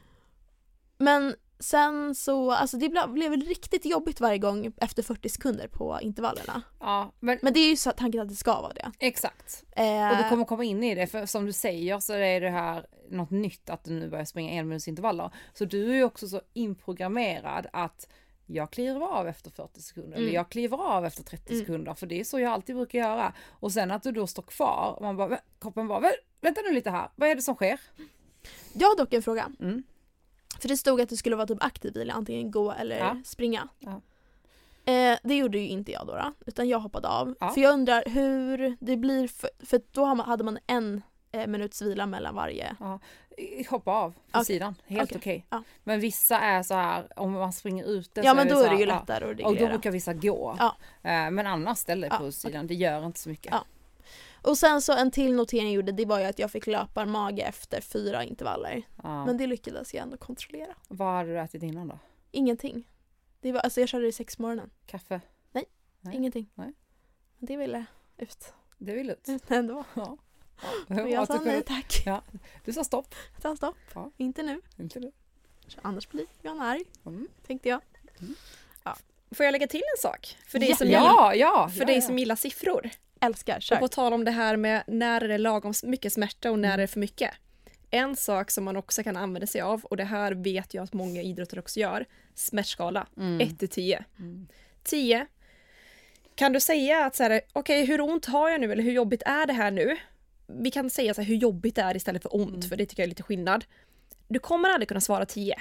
Men sen så, alltså det blev, blev riktigt jobbigt varje gång efter fyrtio sekunder på intervallerna. Ja, men, men det är ju så tanken att det ska vara det. Exakt. Eh, och du kommer komma in i det, för som du säger så är det här något nytt att du nu börjar springa en minuts intervaller. Så du är ju också så inprogrammerad att jag kliver av efter fyrtio sekunder mm. eller jag kliver av efter trettio mm. sekunder, för det är så jag alltid brukar göra. Och sen att du då står kvar och man bara, kroppen bara, vänta nu lite här, vad är det som sker? Jag har dock en fråga. Mm. För det stod att det skulle vara typ aktiv eller antingen gå eller ja. springa. Ja. Eh, det gjorde ju inte jag då, då utan jag hoppade av. Ja. För jag undrar hur det blir, för, för då hade man en eh, minuts vila mellan varje. Ja. Hoppa av på okay. sidan, helt okej. Okay. Okay. Ja. Men vissa är så här, om man springer ute ja, så men är då det, är det ju här, lättare att reglera. Och då brukar vissa gå. Ja. Eh, men annars ställer ja. på sidan, det gör inte så mycket. Ja. Och sen så en till notering jag gjorde, det var ju att jag fick löpa mage efter fyra intervaller. Ja. Men det lyckades jag ändå kontrollera. Vad hade du ätit innan då? Ingenting. Det var, alltså jag körde i sex morgonen. Kaffe? Nej, Nej. ingenting. Nej. Men det ville ut. Det ville ut? Ut ändå. Ja. Ja. Och jag sa nej tack. Ja. Du sa stopp. Jag sa stopp. Ja. Inte nu. Inte nu. Annars blir jag arg, mm. tänkte jag. Mm. Ja. Får jag lägga till en sak? För dig ja. som, ja, gillar, ja, för ja, dig ja. som gillar siffror. Älskar, kör. Och på tal om det här med när är det lagom mycket smärta och när är det för mycket. En sak som man också kan använda sig av, och det här vet jag att många idrottare också gör, smärtskala, mm. ett till tio. Mm. tio. Kan du säga att så här, okej, okay, hur ont har jag nu eller hur jobbigt är det här nu? Vi kan säga så här, hur jobbigt det är istället för ont, mm. för det tycker jag är lite skillnad. Du kommer aldrig kunna svara tio.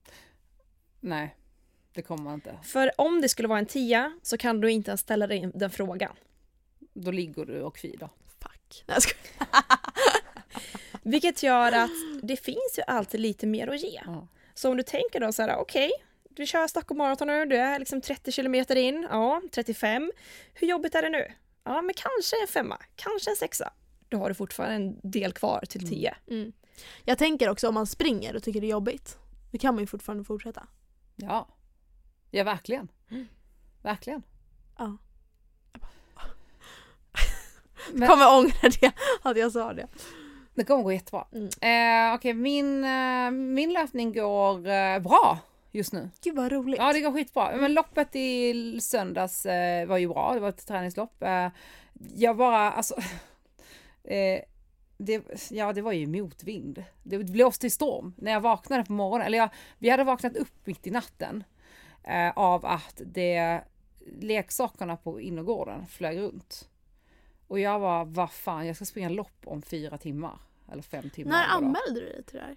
Nej, det kommer man inte. För om det skulle vara en tia så kan du inte ens ställa dig den frågan. Då ligger du och kvider. Fuck. Jag ska... Vilket gör att det finns ju alltid lite mer att ge. Ja. Så om du tänker då så här, okej, okay, du kör Stockholm Marathon nu, du är liksom trettio kilometer in, ja, trettiofem. Hur jobbigt är det nu? Ja, men kanske en femma, kanske en sexa. Då har du fortfarande en del kvar till tio. Mm. Jag tänker också om man springer och tycker det är jobbigt, då kan man ju fortfarande fortsätta. Ja, ja verkligen. Mm. Verkligen. Ja. Men... kommer ångra det, att jag sa det. Det kommer gå jättebra. Mm. Eh, Okej, okay, min, eh, min löpning går eh, bra just nu. Gud vad roligt. Ja, det går skitbra. Men loppet i söndags eh, var ju bra. Det var ett träningslopp. Eh, jag bara, alltså... eh, det, ja, det var ju motvind. Det blåste i storm när jag vaknade på morgonen. Eller jag, vi hade vaknat upp mitt i natten eh, av att det, leksakerna på innergården flög runt. Och jag var, vad fan, jag ska springa lopp om fyra timmar. Eller fem timmar. När anmälde du dig till det här?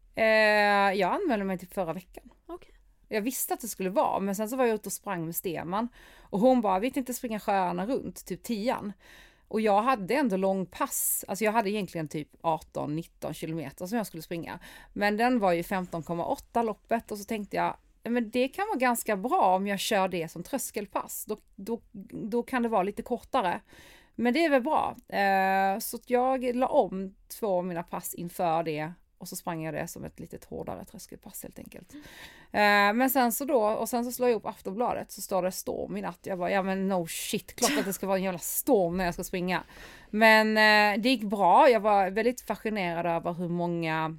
Eh, jag anmälde mig till förra veckan. Okay. Jag visste att det skulle vara, men sen så var jag ute och sprang med Steman. Och hon bara, vi inte springa sjöarna runt, typ tian. Och jag hade ändå lång pass. Alltså jag hade egentligen typ arton nitton kilometer som jag skulle springa. Men den var ju femton komma åtta loppet. Och så tänkte jag, men det kan vara ganska bra om jag kör det som tröskelpass. Då, då, då kan det vara lite kortare. Men det är väl bra. Eh, så jag la om två av mina pass inför det. Och så sprang jag det som ett lite hårdare tröskelpass helt enkelt. Eh, men sen så då, och sen så slår jag upp Aftonbladet, så står det storm i natt. Jag bara, ja men no shit, klart att det ska vara en jävla storm när jag ska springa. Men eh, det gick bra. Jag var väldigt fascinerad över hur många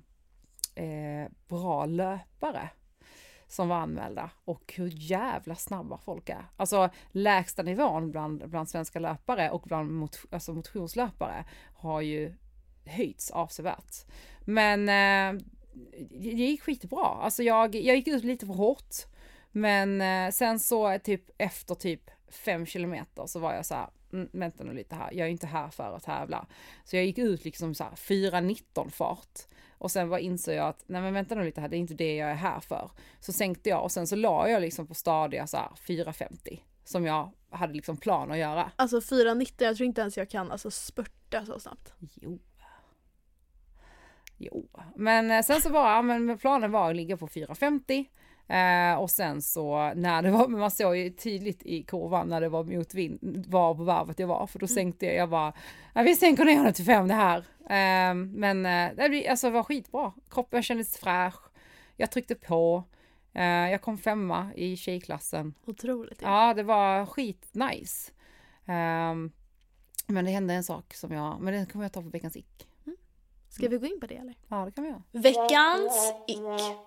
eh, bra löpare som var anmälda. Och hur jävla snabba folk är. Alltså lägsta nivån bland, bland svenska löpare och bland mot, alltså motionslöpare har ju höjts avsevärt. Men eh, det gick skitbra. Alltså jag, jag gick ut lite för hårt. Men eh, sen så typ efter typ fem kilometer så var jag så här, mm, vänta nu lite här. Jag är inte här för att tävla. Så jag gick ut liksom så här fyra nitton fart. Och sen var insåg jag att, nej men vänta nu lite här, det är inte det jag är här för. Så sänkte jag och sen så la jag liksom på stadia så här fyra femtio. Som jag hade liksom plan att göra. Alltså fyra nitton, jag tror inte ens jag kan alltså spurta så snabbt. Jo. Jo, men sen så bara, men planen var att ligga på fyra femtio eh, och sen så när det var, man såg ju tydligt i kurvan när det var motvind var på varvet jag var, för då sänkte jag, jag bara, ja, vi sänker ner till fem det här, eh, men eh, det blev, alltså, var skitbra, kroppen kändes fräsch, jag tryckte på, eh, jag kom femma i tjejklassen. Otroligt. Ja, ja det var skit nice. Eh, men det hände en sak som jag, men det kommer jag ta på veckans ick. Ska vi gå in på det eller? Ja, det kan vi göra. Veckans ick.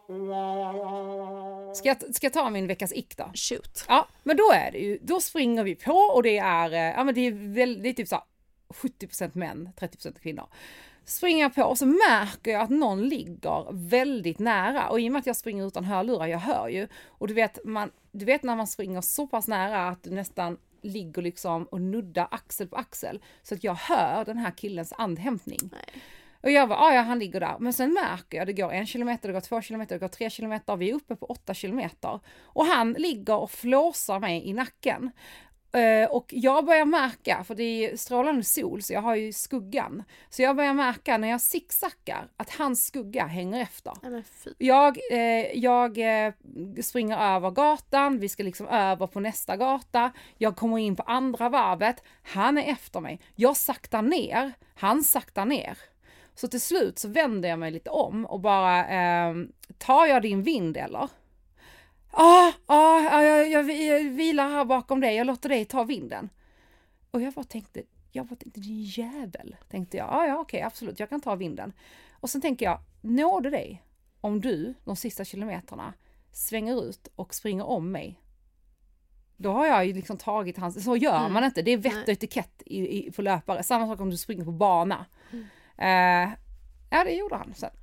Ska jag, ska jag ta min veckans ick då? Shoot. Ja, men då är det ju, då springer vi på och det är, ja men det är väl, det är typ så sjuttio procent män, trettio procent kvinnor. Springer jag på och så märker jag att någon ligger väldigt nära. Och i och med att jag springer utan hörlurar, jag hör ju. Och du vet, man, du vet när man springer så pass nära att du nästan ligger liksom och nuddar axel på axel. Så att jag hör den här killens andhämtning. Nej. Och jag var, ja han ligger där. Men sen märker jag, det går en kilometer, det går två kilometer, det går tre kilometer. Vi är uppe på åtta kilometer. Och han ligger och flåsar mig i nacken. Uh, och jag börjar märka, för det är strålande sol så jag har ju skuggan. Så jag börjar märka när jag zigzaggar att hans skugga hänger efter. Nej, jag uh, jag uh, springer över gatan, vi ska liksom över på nästa gata. Jag kommer in på andra varvet, han är efter mig. Jag saktar ner, han saktar ner. Så till slut så vänder jag mig lite om och bara, uh, tar jag din vind eller? Ja, ah, ah, jag, jag, jag vilar här bakom dig. Jag låter dig ta vinden. Och jag bara tänkte, jag bara tänkte, din jävel. Tänkte jag, ah, ja okej, okay, absolut, jag kan ta vinden. Och sen tänker jag, når det dig om du de sista kilometerna svänger ut och springer om mig? Då har jag ju liksom tagit hans, så gör mm. man inte. Det är vett och etikett i, i, på löpare. Samma sak om du springer på bana. Mm. Uh, ja, det gjorde han sen.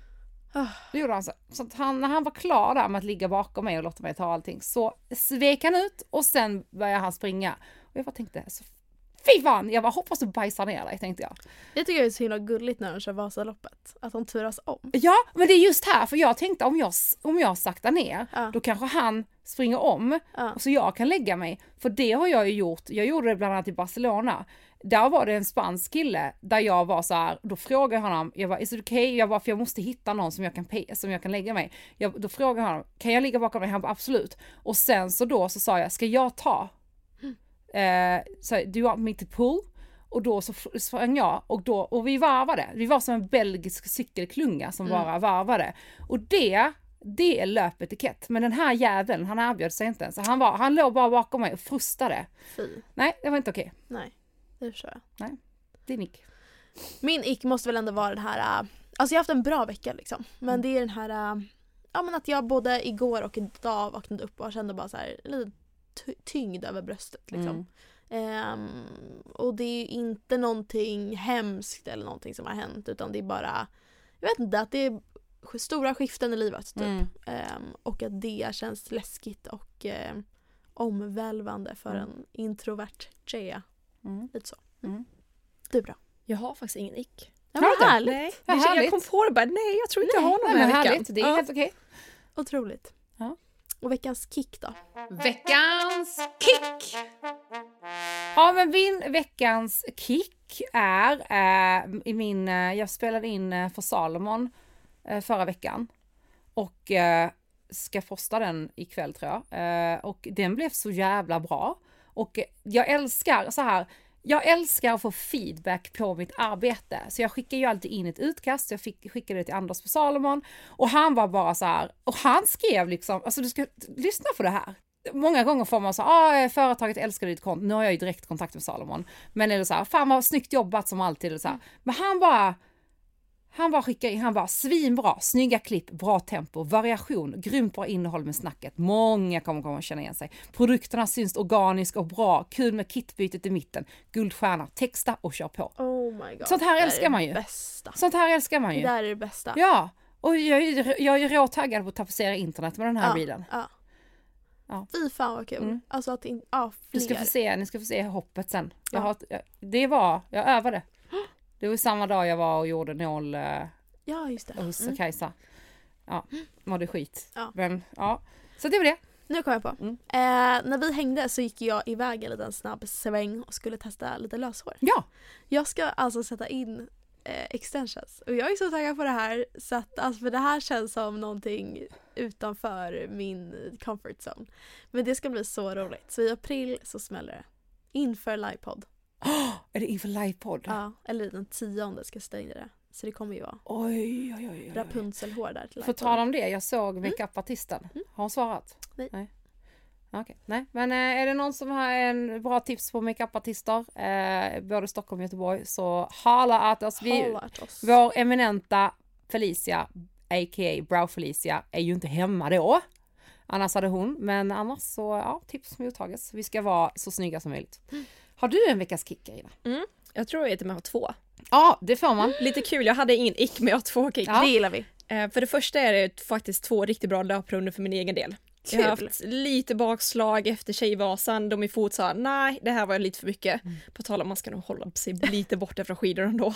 Det gjorde han så. Så att han, när han var klar där med att ligga bakom mig och låta mig ta allting, så svek han ut och sen började han springa. Och jag bara tänkte, så, fy fan, jag bara hoppas du bajsar ner dig, tänkte jag. Jag tycker det är så himla gulligt när de kör Vasaloppet, att de turas om. Ja, men det är just här, för jag tänkte om jag, om jag saktar ner, ja. Då kanske han springer om ja. Och så jag kan lägga mig. För det har jag ju gjort, jag gjorde det bland annat i Barcelona. Där var det en spansk kille där jag var så här, då frågade jag honom, jag var, is it okay? Jag var, för jag måste hitta någon som jag kan, pay, som jag kan lägga mig. Jag, då frågade jag honom, kan jag ligga bakom mig? Han bara, absolut. Och sen så då så sa jag, ska jag ta? Mm. Eh, så, do you want me to pull? Och då så sprang jag och, då, och vi varvade. Vi var som en belgisk cykelklunga som mm. bara varvade. Och det, det är löpetikett. Men den här jäveln, han erbjöd sig inte ens. Han, var, han låg bara bakom mig och frustade. Fy. Nej, det var inte okej. Nej, det förstår jag. Nej, det är nick. Min ick måste väl ändå vara den här... Uh, alltså jag har haft en bra vecka liksom. Men mm. det är den här... Uh, ja men att jag både igår och idag vaknade upp och kände bara så här lite ty- tyngd över bröstet liksom. Mm. Um, och det är inte någonting hemskt eller någonting som har hänt, utan det är bara, jag vet inte, att det är stora skiften i livet typ. Mm. Um, och att det känns läskigt och um, omvälvande för mm. en introvert tjej. Mm. Lite så. Mm. Du bra? Jag har faktiskt ingen ick. Ja, vad härligt. Nej, det, jag kom på det bara, nej jag tror inte nej, jag har någon nej, här veckan. Härligt. Det är ja. helt okej. Otroligt. Ja. Och veckans kick då? Veckans kick! Ja, men min veckans kick är äh, i min, äh, jag spelade in äh, för Salomon äh, förra veckan och äh, ska posta den ikväll tror jag. Äh, och den blev så jävla bra. Och äh, jag älskar så här. Jag älskar att få feedback på mitt arbete. Så jag skickar ju alltid in ett utkast. Jag fick, skickade det till Anders på Salomon. Och han var bara så här. Och han skrev liksom. Alltså du ska lyssna på det här. Många gånger får man så ah, företaget älskar ditt konto. Nu har jag ju direkt kontakt med Salomon. Men är det så här. Fan vad snyggt jobbat som alltid. Eller så här. Men han bara. Han bara skickar in, han bara svinbra, snygga klipp, bra tempo, variation, grymt bra innehåll med snacket. Många kommer komma att känna igen sig. Produkterna syns organiska och bra, kul med kitbytet i mitten, guldstjärna, texta och kör på. Oh my god. Sånt här älskar man ju. Bästa. Sånt här älskar man ju. Det där är det bästa. Ja, och jag, jag är råtaggad på att tapetsera internet med den här ja, bilen. Ja. Ja. Fy fan vad kul. Mm. Alltså att in, ja, du ska få se, ni ska få se hoppet sen. Jag har, det var, jag övade. Det var samma dag jag var och gjorde nål ja, just det. hos mm. Kajsa. Ja, var det skit. Ja. Men, ja. Så det var det. Nu kom jag på. Mm. Eh, när vi hängde så gick jag iväg en liten snabb sväng och skulle testa lite löshår. Ja. Jag ska alltså sätta in eh, extensions. Och jag är så taggad på det här. Så att, alltså, för det här känns som någonting utanför min comfort zone. Men det ska bli så roligt. Så i april så smäller det. Inför livepodd. Oh, är det inför livepodd? Ja, eller den tionde ska stänga det. Så det kommer ju vara oj, oj, oj, oj. Rapunzelhår där till För tala om det, jag såg makeup-artisten. Mm. Har hon svarat? Nej. Nej. Okay. Nej. Men äh, är det någon som har en bra tips på makeup-artister, äh, både Stockholm och Göteborg, så hala att oss. Vi, oss. Vår eminenta Felicia, a k a. Brow Felicia, är ju inte hemma då. Annars hade hon, men annars så, ja, tips mottages. Vi ska vara så snygga som möjligt. Mm. Har du en veckas kick, Ina? Mm. Jag tror jag är med två. Ja, det får man. Lite kul, jag hade ingen ick men jag har två kick. Ja. Det gillar vi. Eh, för det första är det faktiskt två riktigt bra löprundor för min egen del. Kul. Jag har haft lite bakslag efter Tjejvasan. De i fot sa, nej det här var lite för mycket. Mm. På tal om man ska nog hålla sig lite borta från skidor ändå.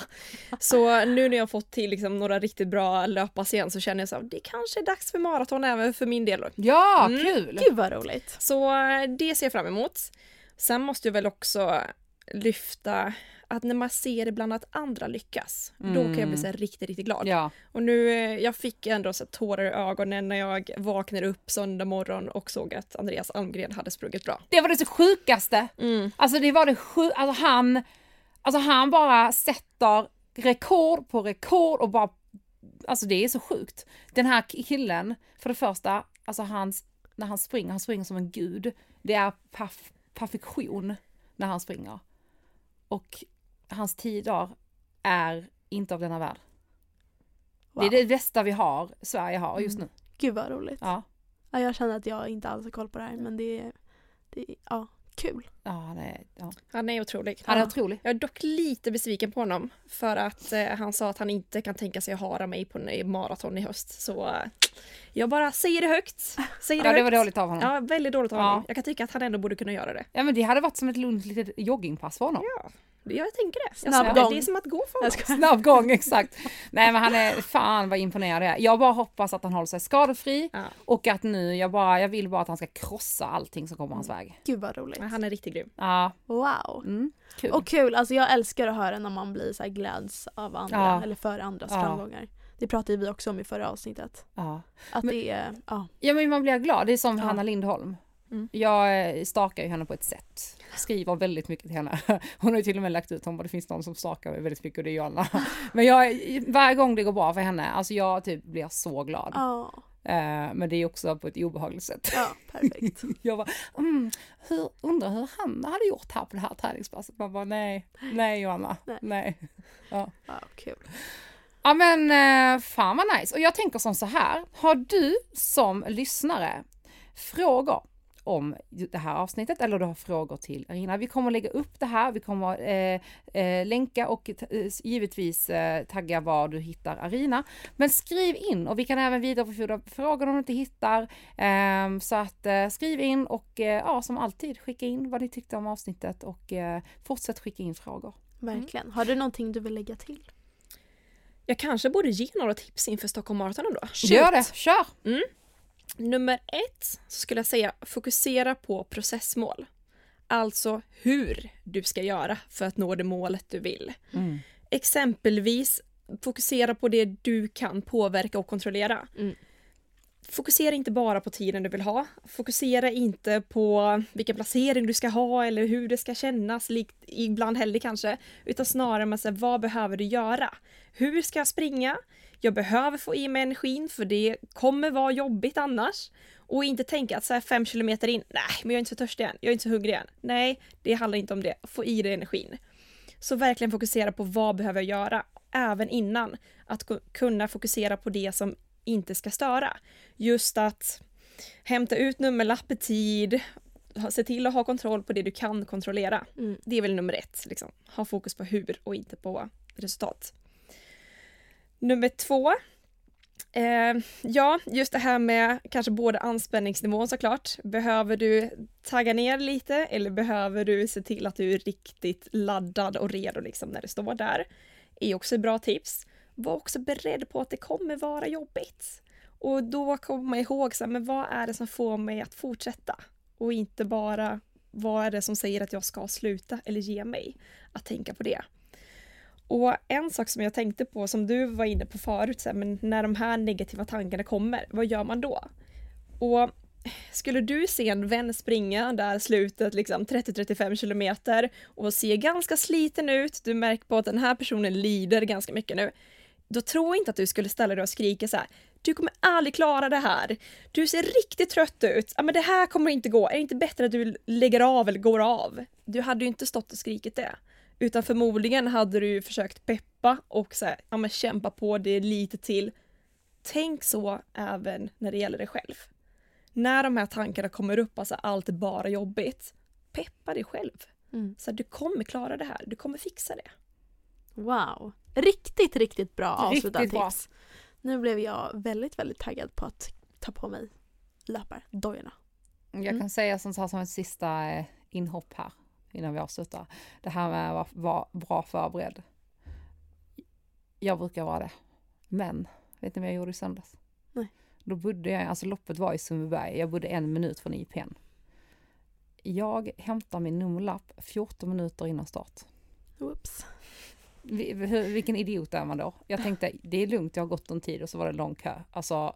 Så nu när jag har fått till liksom några riktigt bra löpas igen så känner jag så det kanske är dags för maraton även för min del. Ja, mm. kul! Gud vad roligt. Så det ser jag fram emot. Sen måste jag väl också lyfta att när man ser ibland att andra lyckas, mm. då kan jag bli så här riktigt, riktigt glad. Ja. Och nu, jag fick ändå så tårar i ögonen när jag vaknade upp söndag morgon och såg att Andreas Almgren hade sprungit bra. Det var det så sjukaste. Mm. Alltså det var det sju, alltså han, alltså han bara sätter rekord på rekord och bara, alltså det är så sjukt. Den här killen, för det första, alltså hans, när han springer, han springer som en gud. Det är perf- perfektion när han springer. Och hans tider är inte av denna värld. Wow. Det är det bästa vi har, Sverige har just nu. Mm. Gud vad roligt. Ja. Ja, jag känner att jag inte alls har koll på det här, men det är, det är ja, kul. Ja, det är, ja. Han är otrolig. Han är ja. otrolig. Jag är dock lite besviken på honom för att eh, han sa att han inte kan tänka sig att höra mig på en maraton i höst. Så eh, jag bara säger det högt. Säger det ja, högt. det var dåligt av honom. Ja, väldigt dåligt av ja. honom. Jag kan tycka att han ändå borde kunna göra det. Ja, men det hade varit som ett lugnt litet joggingpass för honom. Ja. Jag tänker det. Snabb gång. Det är som att gå för honom. Snabb gång, exakt. Nej, men han är fan vad imponerad jag är. Jag bara hoppas att han håller sig skadefri ja. Och att nu, jag bara, jag vill bara att han ska krossa allting som kommer hans väg. Gud vad roligt. Han är riktigt grym. Ja. Wow. Mm, kul. Och kul, alltså jag älskar att höra när man blir så här gläds av andra ja. Eller för andras ja. Framgångar. Det pratade vi också om i förra avsnittet. Ja. Att men, det är, ja. Ja, men man blir glad. Det är som ja. Hanna Lindholm. Mm. Jag stakar ju henne på ett sätt. Skriver väldigt mycket till henne. Hon har ju till och med lagt ut om det finns någon som stakar mig väldigt mycket och det är Joanna. Men jag, varje gång det går bra för henne, alltså jag typ blir så glad. Oh. Uh, men det är också på ett obehagligt sätt. Ja, perfekt. Jag bara, mm, hur, undrar hur han hade gjort här på det här träningspasset. Man bara, nej, nej Joanna, nej. nej. Ja, ja kul. Ja men uh, fan vad nice. Och jag tänker som så här, har du som lyssnare frågor om det här avsnittet eller du har frågor till Arina. Vi kommer lägga upp det här. Vi kommer eh, eh, länka och eh, givetvis eh, tagga var du hittar Arina. Men skriv in och vi kan även vidarebefordra frågor om du inte hittar. Eh, så att eh, skriv in och eh, ja, som alltid skicka in vad ni tyckte om avsnittet och eh, fortsätt skicka in frågor. Verkligen. Mm. Har du någonting du vill lägga till? Jag kanske borde ge några tips inför Stockholm Marathon då. Shoot. Gör det, kör! Mm. Nummer ett så skulle jag säga fokusera på processmål. Alltså hur du ska göra för att nå det målet du vill. Mm. Exempelvis fokusera på det du kan påverka och kontrollera. Mm. Fokusera inte bara på tiden du vill ha. Fokusera inte på vilken placering du ska ha eller hur det ska kännas, likt ibland heller kanske. Utan snarare med sig, vad behöver du göra? Hur ska jag springa? Jag behöver få i mig energin för det kommer vara jobbigt annars. Och inte tänka att så här fem kilometer in, nej men jag är inte så törstig än, jag är inte så hungrig än. Nej, det handlar inte om det. Få i dig energin. Så verkligen fokusera på vad behöver jag göra även innan. Att kunna fokusera på det som inte ska störa. Just att hämta ut nummerlapp i tid, se till att ha kontroll på det du kan kontrollera. Mm. Det är väl nummer ett. Liksom. Ha fokus på hur och inte på resultat. Nummer två. Eh, ja, just det här med kanske både anspänningsnivån såklart. Behöver du tagga ner lite eller behöver du se till att du är riktigt laddad och redo liksom när du står där? Är också ett bra tips. Var också beredd på att det kommer vara jobbigt. Och då kommer man ihåg så här, men vad är det som får mig att fortsätta? Och inte bara vad är det som säger att jag ska sluta eller ge mig. Att tänka på det. Och en sak som jag tänkte på som du var inne på förut, så här, men när de här negativa tankarna kommer, vad gör man då? Och skulle du se en vän springa där slutet liksom trettio till trettiofem kilometer och se ganska sliten ut, du märker på att den här personen lider ganska mycket nu, då tror jag inte att du skulle ställa dig och skrika så här: du kommer aldrig klara det här, du ser riktigt trött ut, ja, men det här kommer inte gå, är det inte bättre att du lägger av eller går av? Du hade ju inte stått och skrikit det. Utan förmodligen hade du försökt peppa och så här, ja, men kämpa på det lite till. Tänk så även när det gäller dig själv. När de här tankarna kommer upp, alltså allt är bara jobbigt. Peppa dig själv. Mm. Så här, du kommer klara det här, du kommer fixa det. Wow. Riktigt, riktigt bra avslutande bra. tips. Nu blev jag väldigt, väldigt taggad på att ta på mig löpardojorna. Jag Mm. kan säga som, som ett sista eh, inhopp här. Innan vi avslutar. Det här med att vara bra förberedd. Jag brukar vara det. Men, vet ni vad jag gjorde i söndags? Nej. Då bodde jag, alltså loppet var i Sundbyberg. Jag bodde en minut från I P N. Jag hämtar min nummerlapp fjorton minuter innan start. Oops. Vilken idiot är man då? Jag tänkte, det är lugnt, jag har gått en tid och så var det lång kö. Alltså,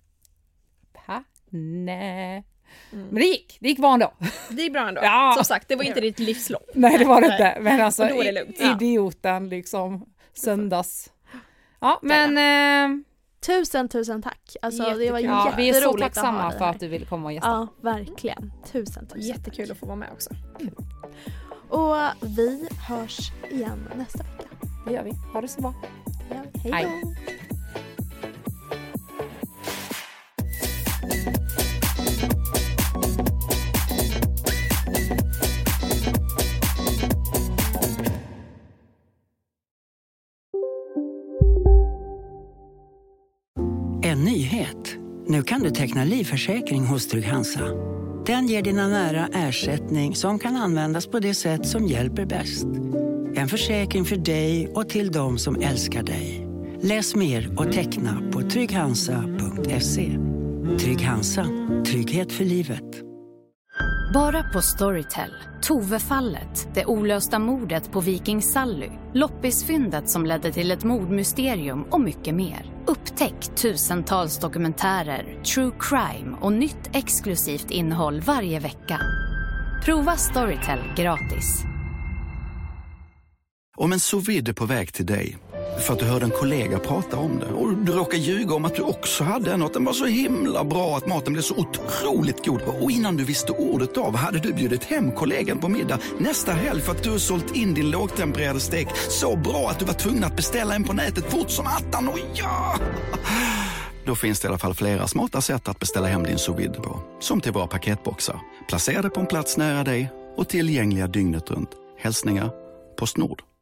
pa? Nej. Mm. Men det gick, det gick bra ändå. Det gick bra ändå. Ja. Som sagt, det var inte ditt livslopp. Nej, det var det inte. Men alltså, och då är det lugnt. idioten liksom, söndags. Ja, men... Eh, tusen, tusen tack. Alltså, det var jättekul. jätteroligt. Ja, vi är så att tacksamma ha dig för här. att du ville komma och gästa. Ja, verkligen. Tusen, tusen Jättekul tack. att få vara med också. Och vi hörs igen nästa vecka. Det gör vi. Ha det så bra. Ja, hej då. Hej. En nyhet. Nu kan du teckna livförsäkring hos Trygg-Hansa. Den ger dina nära ersättning som kan användas på det sätt som hjälper bäst. En försäkring för dig och till de som älskar dig. Läs mer och teckna på trygghansa punkt se. Trygg-Hansa. Trygghet för livet. Bara på Storytel. Tove-fallet, det olösta mordet på Viking Sally, loppisfyndet som ledde till ett mordmysterium och mycket mer. Upptäck tusentals dokumentärer, true crime och nytt exklusivt innehåll varje vecka. Prova Storytel gratis. Om en sous vide är på väg till dig för att du hörde en kollega prata om det och du råkar ljuga om att du också hade en och att den var så himla bra att maten blev så otroligt god. Och innan du visste ordet av hade du bjudit hem kollegan på middag nästa helg för att du har sålt in din lågtempererade stek så bra att du var tvungen att beställa en på nätet fort som attan. Och ja! Då finns det i alla fall flera smarta sätt att beställa hem din sous vide på. Som till våra paketboxar. Placerade på en plats nära dig och tillgängliga dygnet runt. Hälsningar Postnord.